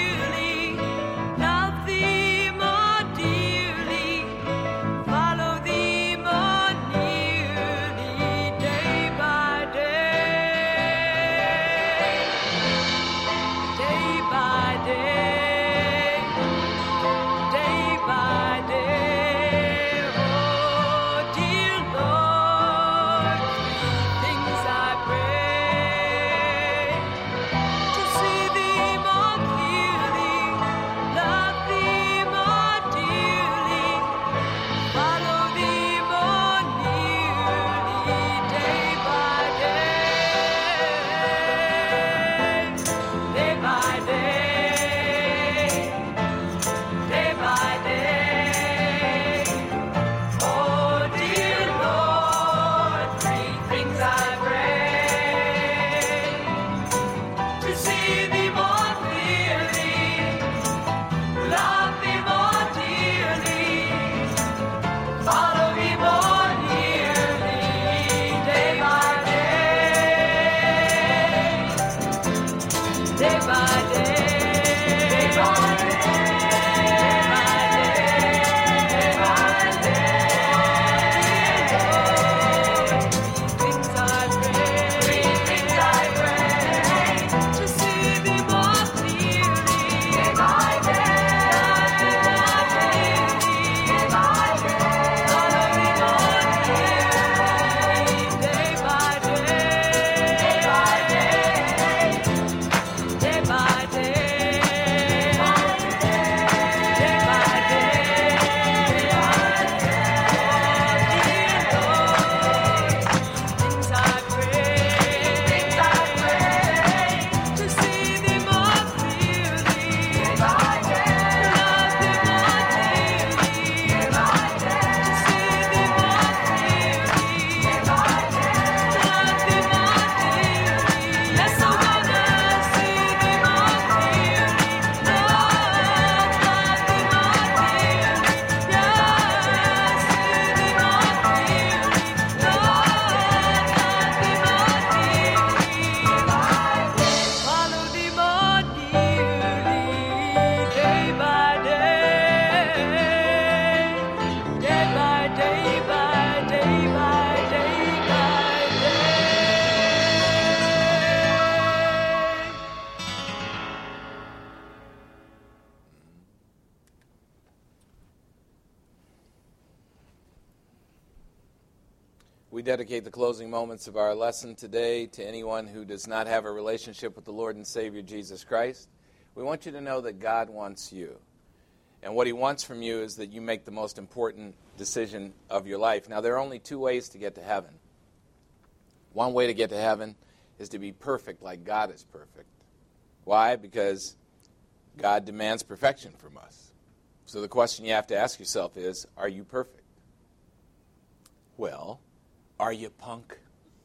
dedicate the closing moments of our lesson today to anyone who does not have a relationship with the Lord and Savior Jesus Christ. We want you to know that God wants you. And what he wants from you is that you make the most important decision of your life. Now, there are only two ways to get to heaven. One way to get to heaven is to be perfect like God is perfect. Why? Because God demands perfection from us. So the question you have to ask yourself is, are you perfect? Well, are you punk?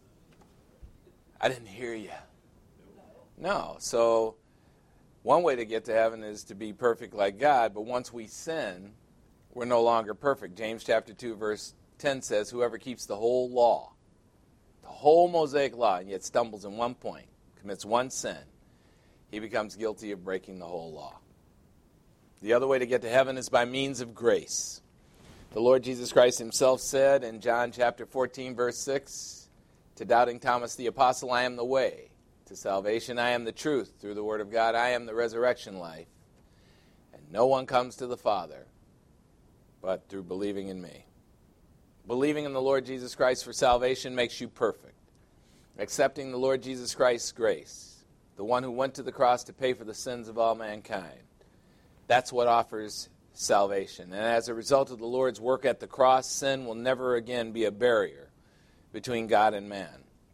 I didn't hear you. No. So one way to get to heaven is to be perfect like God, but once we sin, we're no longer perfect. James chapter two, verse ten says, whoever keeps the whole law, the whole Mosaic law, and yet stumbles in one point, commits one sin, he becomes guilty of breaking the whole law. The other way to get to heaven is by means of grace. The Lord Jesus Christ himself said in John chapter fourteen, verse six, to doubting Thomas the apostle, I am the way. To salvation, I am the truth. Through the word of God, I am the resurrection life. And no one comes to the Father but through believing in me. Believing in the Lord Jesus Christ for salvation makes you perfect. Accepting the Lord Jesus Christ's grace, the one who went to the cross to pay for the sins of all mankind, that's what offers salvation. And as a result of the Lord's work at the cross, sin will never again be a barrier between God and man.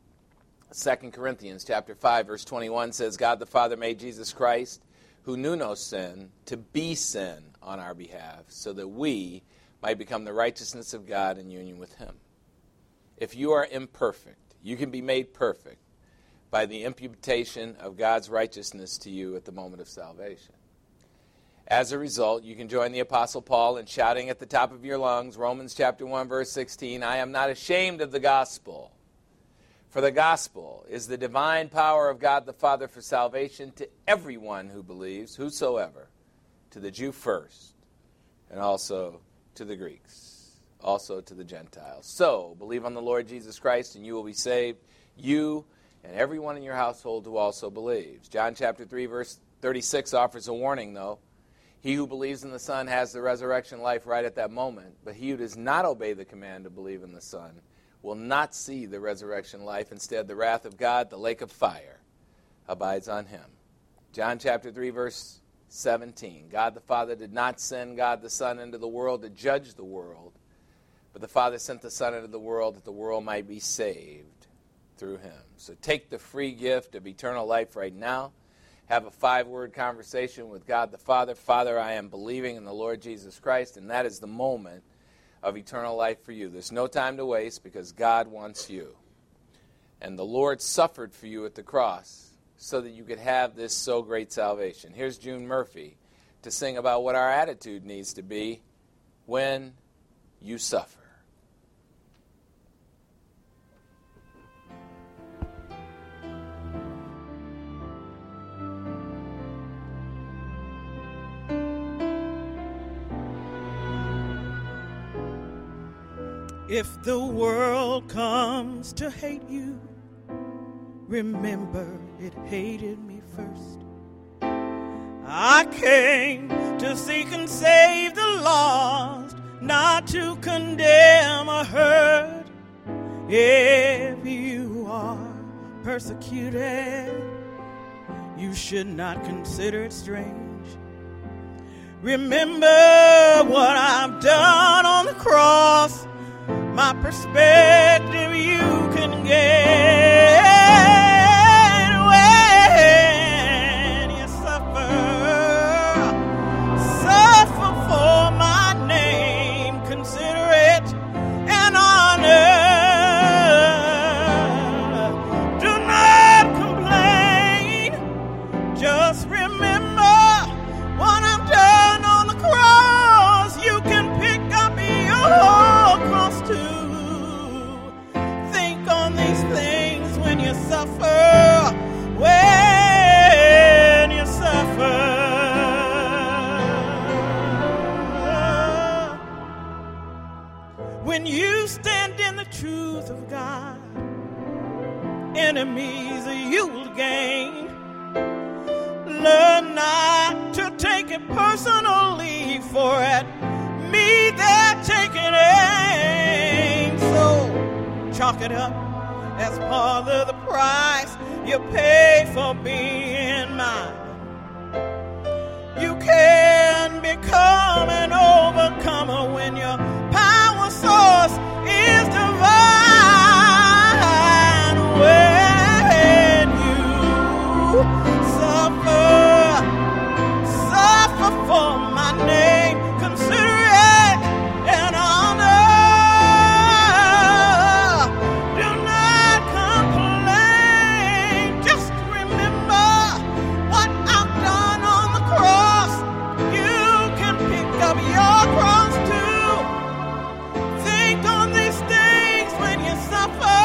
Second Corinthians chapter five, verse twenty-one says, God the Father made Jesus Christ, who knew no sin, to be sin on our behalf, so that we might become the righteousness of God in union with him. If you are imperfect, you can be made perfect by the imputation of God's righteousness to you at the moment of salvation. As a result, you can join the Apostle Paul in shouting at the top of your lungs, Romans chapter one, verse sixteen, I am not ashamed of the gospel. For the gospel is the divine power of God the Father for salvation to everyone who believes, whosoever, to the Jew first, and also to the Greeks, also to the Gentiles. So, believe on the Lord Jesus Christ, and you will be saved, you and everyone in your household who also believes. John chapter three, verse thirty-six offers a warning, though. He who believes in the Son has the resurrection life right at that moment, but he who does not obey the command to believe in the Son will not see the resurrection life. Instead, the wrath of God, the lake of fire, abides on him. John chapter three, verse seventeen. God the Father did not send God the Son into the world to judge the world, but the Father sent the Son into the world that the world might be saved through him. So take the free gift of eternal life right now. Have a five-word conversation with God the Father. Father, I am believing in the Lord Jesus Christ, and that is the moment of eternal life for you. There's no time to waste because God wants you. And the Lord suffered for you at the cross so that you could have this so great salvation. Here's June Murphy to sing about what our attitude needs to be when you suffer. If the world comes to hate you, remember it hated me first. I came to seek and save the lost, not to condemn or hurt. If you are persecuted, you should not consider it strange. Remember what I've done on the cross. My perspective you can get when you suffer. Suffer for my name. Consider it an honor. Do not complain. Just remember what I've done on the cross. You can pick up your cross too. Think on these things when you suffer, when you suffer. When you stand in the truth of God, enemies you will gain. Learn not to take it personally, for at me they're taking aim. So chalk it up as part of the price you pay for being mine. You can become an overcomer when your power source is divine. When you suffer, suffer for my name, consider it an honor. Do not complain, just remember what I've done on the cross. You can pick up your cross too. Think on these things when you suffer,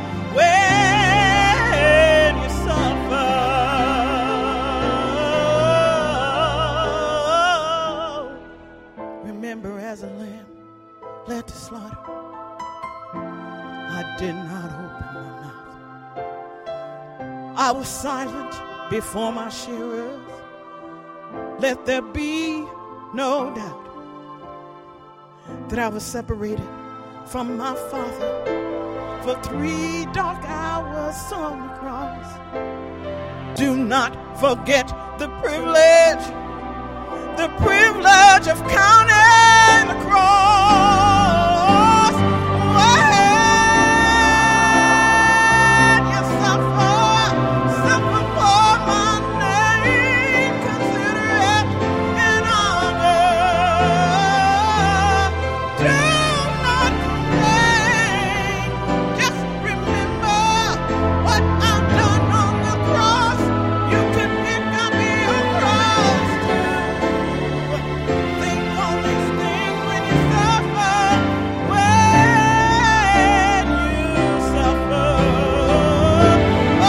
when you suffer. Remember, as a lamb led to slaughter, I did not open my mouth. I was silent before my shearers. Let there be no doubt that I was separated from my Father for three dark hours on the cross. Do not forget the privilege, the privilege of counting the cross. When you suffer, suffer for my name, consider it an honor. Do not complain, just remember what I've done on the cross. You can pick up your cross too. Think on these things when you suffer, when you suffer. Oh,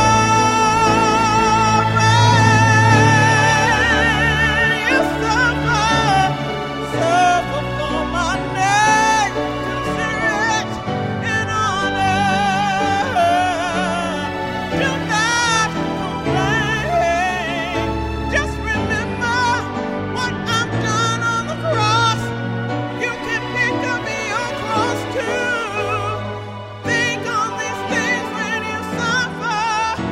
when you suffer, suffer for my name, consider it an honor. Do not complain, just remember what I've done on the cross. You can pick up your cross too. Think on these things when you suffer,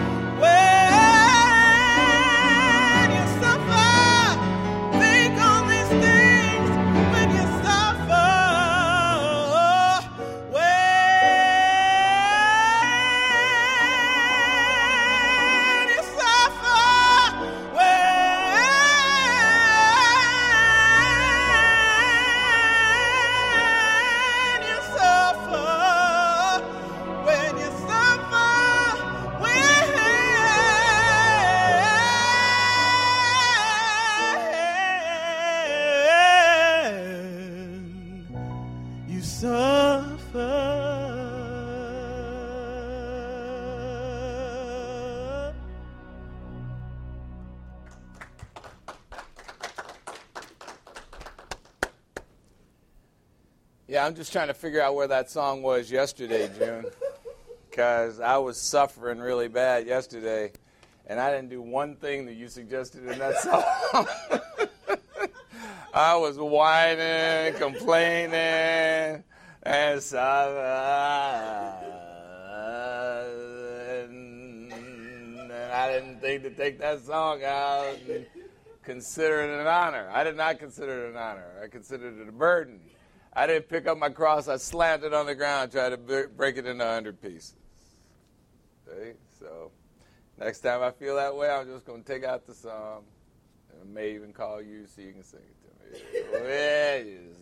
when you suffer. Think on these things when you suffer, when you suffer, when you suffer, when you suffer, when you suffer. Yeah, I'm just trying to figure out where that song was yesterday, June, because I was suffering really bad yesterday, and I didn't do one thing that you suggested in that song. I was whining, complaining, and suffering, and I didn't think to take that song out and consider it an honor. I did not consider it an honor. I considered it a burden. I didn't pick up my cross. I slammed it on the ground, tried to b- break it into a hundred pieces. Okay? So next time I feel that way, I'm just going to take out the song. And I may even call you so you can sing it to me. Where is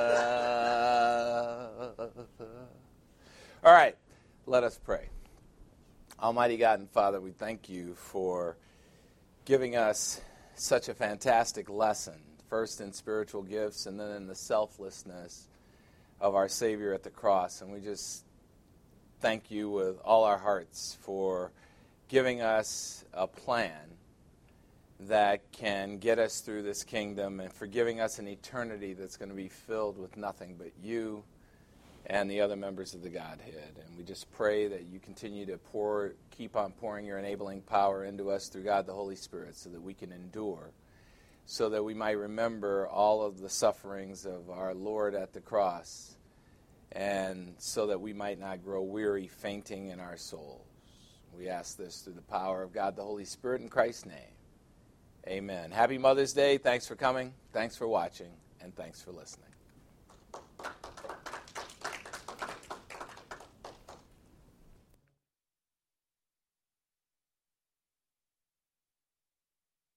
love? All right, let us pray. Almighty God and Father, we thank you for giving us such a fantastic lesson. First in spiritual gifts and then in the selflessness of our Savior at the cross. And we just thank you with all our hearts for giving us a plan that can get us through this kingdom and for giving us an eternity that's going to be filled with nothing but you and the other members of the Godhead. And we just pray that you continue to pour, keep on pouring your enabling power into us through God the Holy Spirit so that we can endure, so that we might remember all of the sufferings of our Lord at the cross and so that we might not grow weary, fainting in our souls. We ask this through the power of God the Holy Spirit in Christ's name. Amen. Happy Mother's Day. Thanks for coming. Thanks for watching. And thanks for listening.